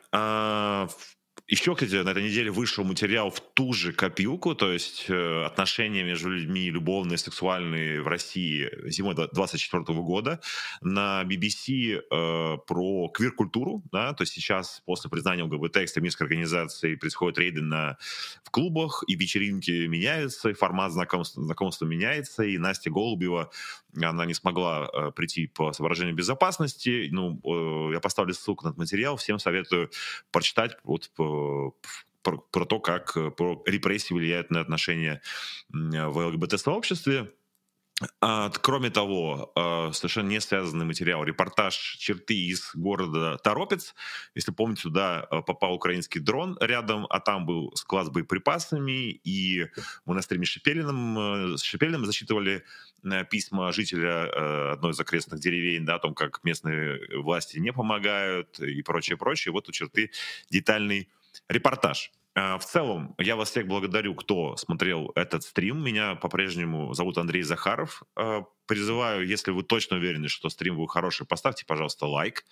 еще, кстати, на этой неделе вышел материал в ту же копилку, то есть отношения между людьми любовные, сексуальные в России зимой двадцать четвёртого года на би би си э, про квир-культуру, да, то есть сейчас после признания ЛГБТ экстремистской организации происходят рейды на, в клубах, и вечеринки меняются, и формат знакомства, знакомства меняется, и Настя Голубева, она не смогла э, прийти по соображениям безопасности, ну, э, я поставлю ссылку на этот материал, всем советую прочитать вот по Про, про то, как про репрессии влияют на отношения в ЛГБТ-сообществе. А, кроме того, совершенно не связанный материал, репортаж «Черты» из города Торопец. Если помните, туда попал украинский дрон рядом, а там был склад с боеприпасами, и мы на стриме с Шепелиным, с Шепелиным зачитывали письма жителя одной из окрестных деревень, да, о том, как местные власти не помогают и прочее, прочее. Вот у «Черты» детальный репортаж. В целом, я вас всех благодарю, кто смотрел этот стрим. Меня по-прежнему зовут Андрей Захаров. Призываю, если вы точно уверены, что стрим был хороший, поставьте, пожалуйста, лайк.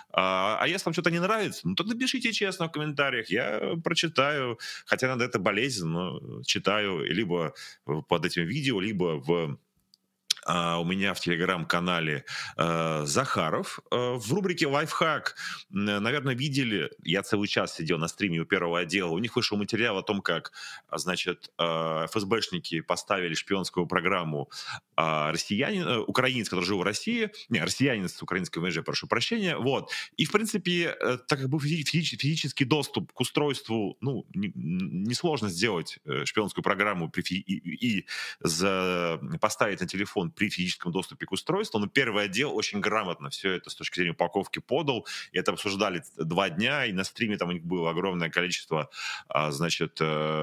А если вам что-то не нравится, ну тогда пишите честно в комментариях. Я прочитаю, хотя иногда это болезнь, но читаю либо под этим видео, либо в... Uh, у меня в телеграм-канале uh, Захаров. Uh, в рубрике «Лайфхак», uh, наверное, видели, я целый час сидел на стриме у первого отдела, у них вышел материал о том, как, значит, uh, эф эс бэшники поставили шпионскую программу uh, россиянин, uh, украинец, который жил в России, не, россиянин с украинской ВНЖ, прошу прощения, вот. И, в принципе, uh, так как был физи- физи- физический доступ к устройству, ну, несложно не сделать uh, шпионскую программу при фи- и, и за, поставить на телефон при физическом доступе к устройству, но первый отдел очень грамотно все это с точки зрения упаковки подал, и это обсуждали два дня, и на стриме там у них было огромное количество, значит,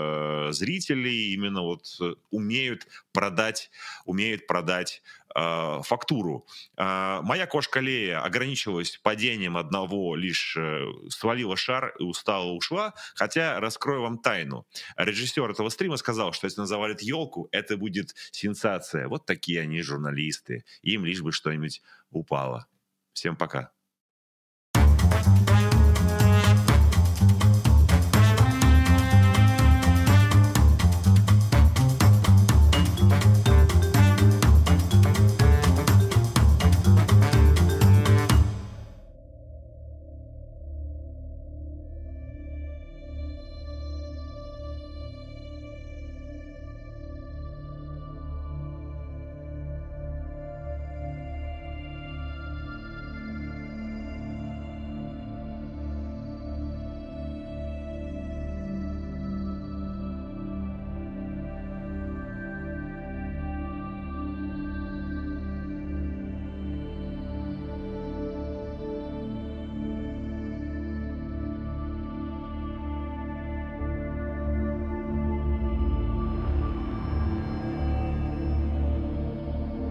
зрителей, именно вот умеют продать, умеют продать фактуру. Моя кошка Лея ограничилась падением одного, лишь свалила шар и устала ушла, хотя раскрою вам тайну. Режиссер этого стрима сказал, что если он завалит елку, это будет сенсация. Вот такие они журналисты. Им лишь бы что-нибудь упало. Всем пока.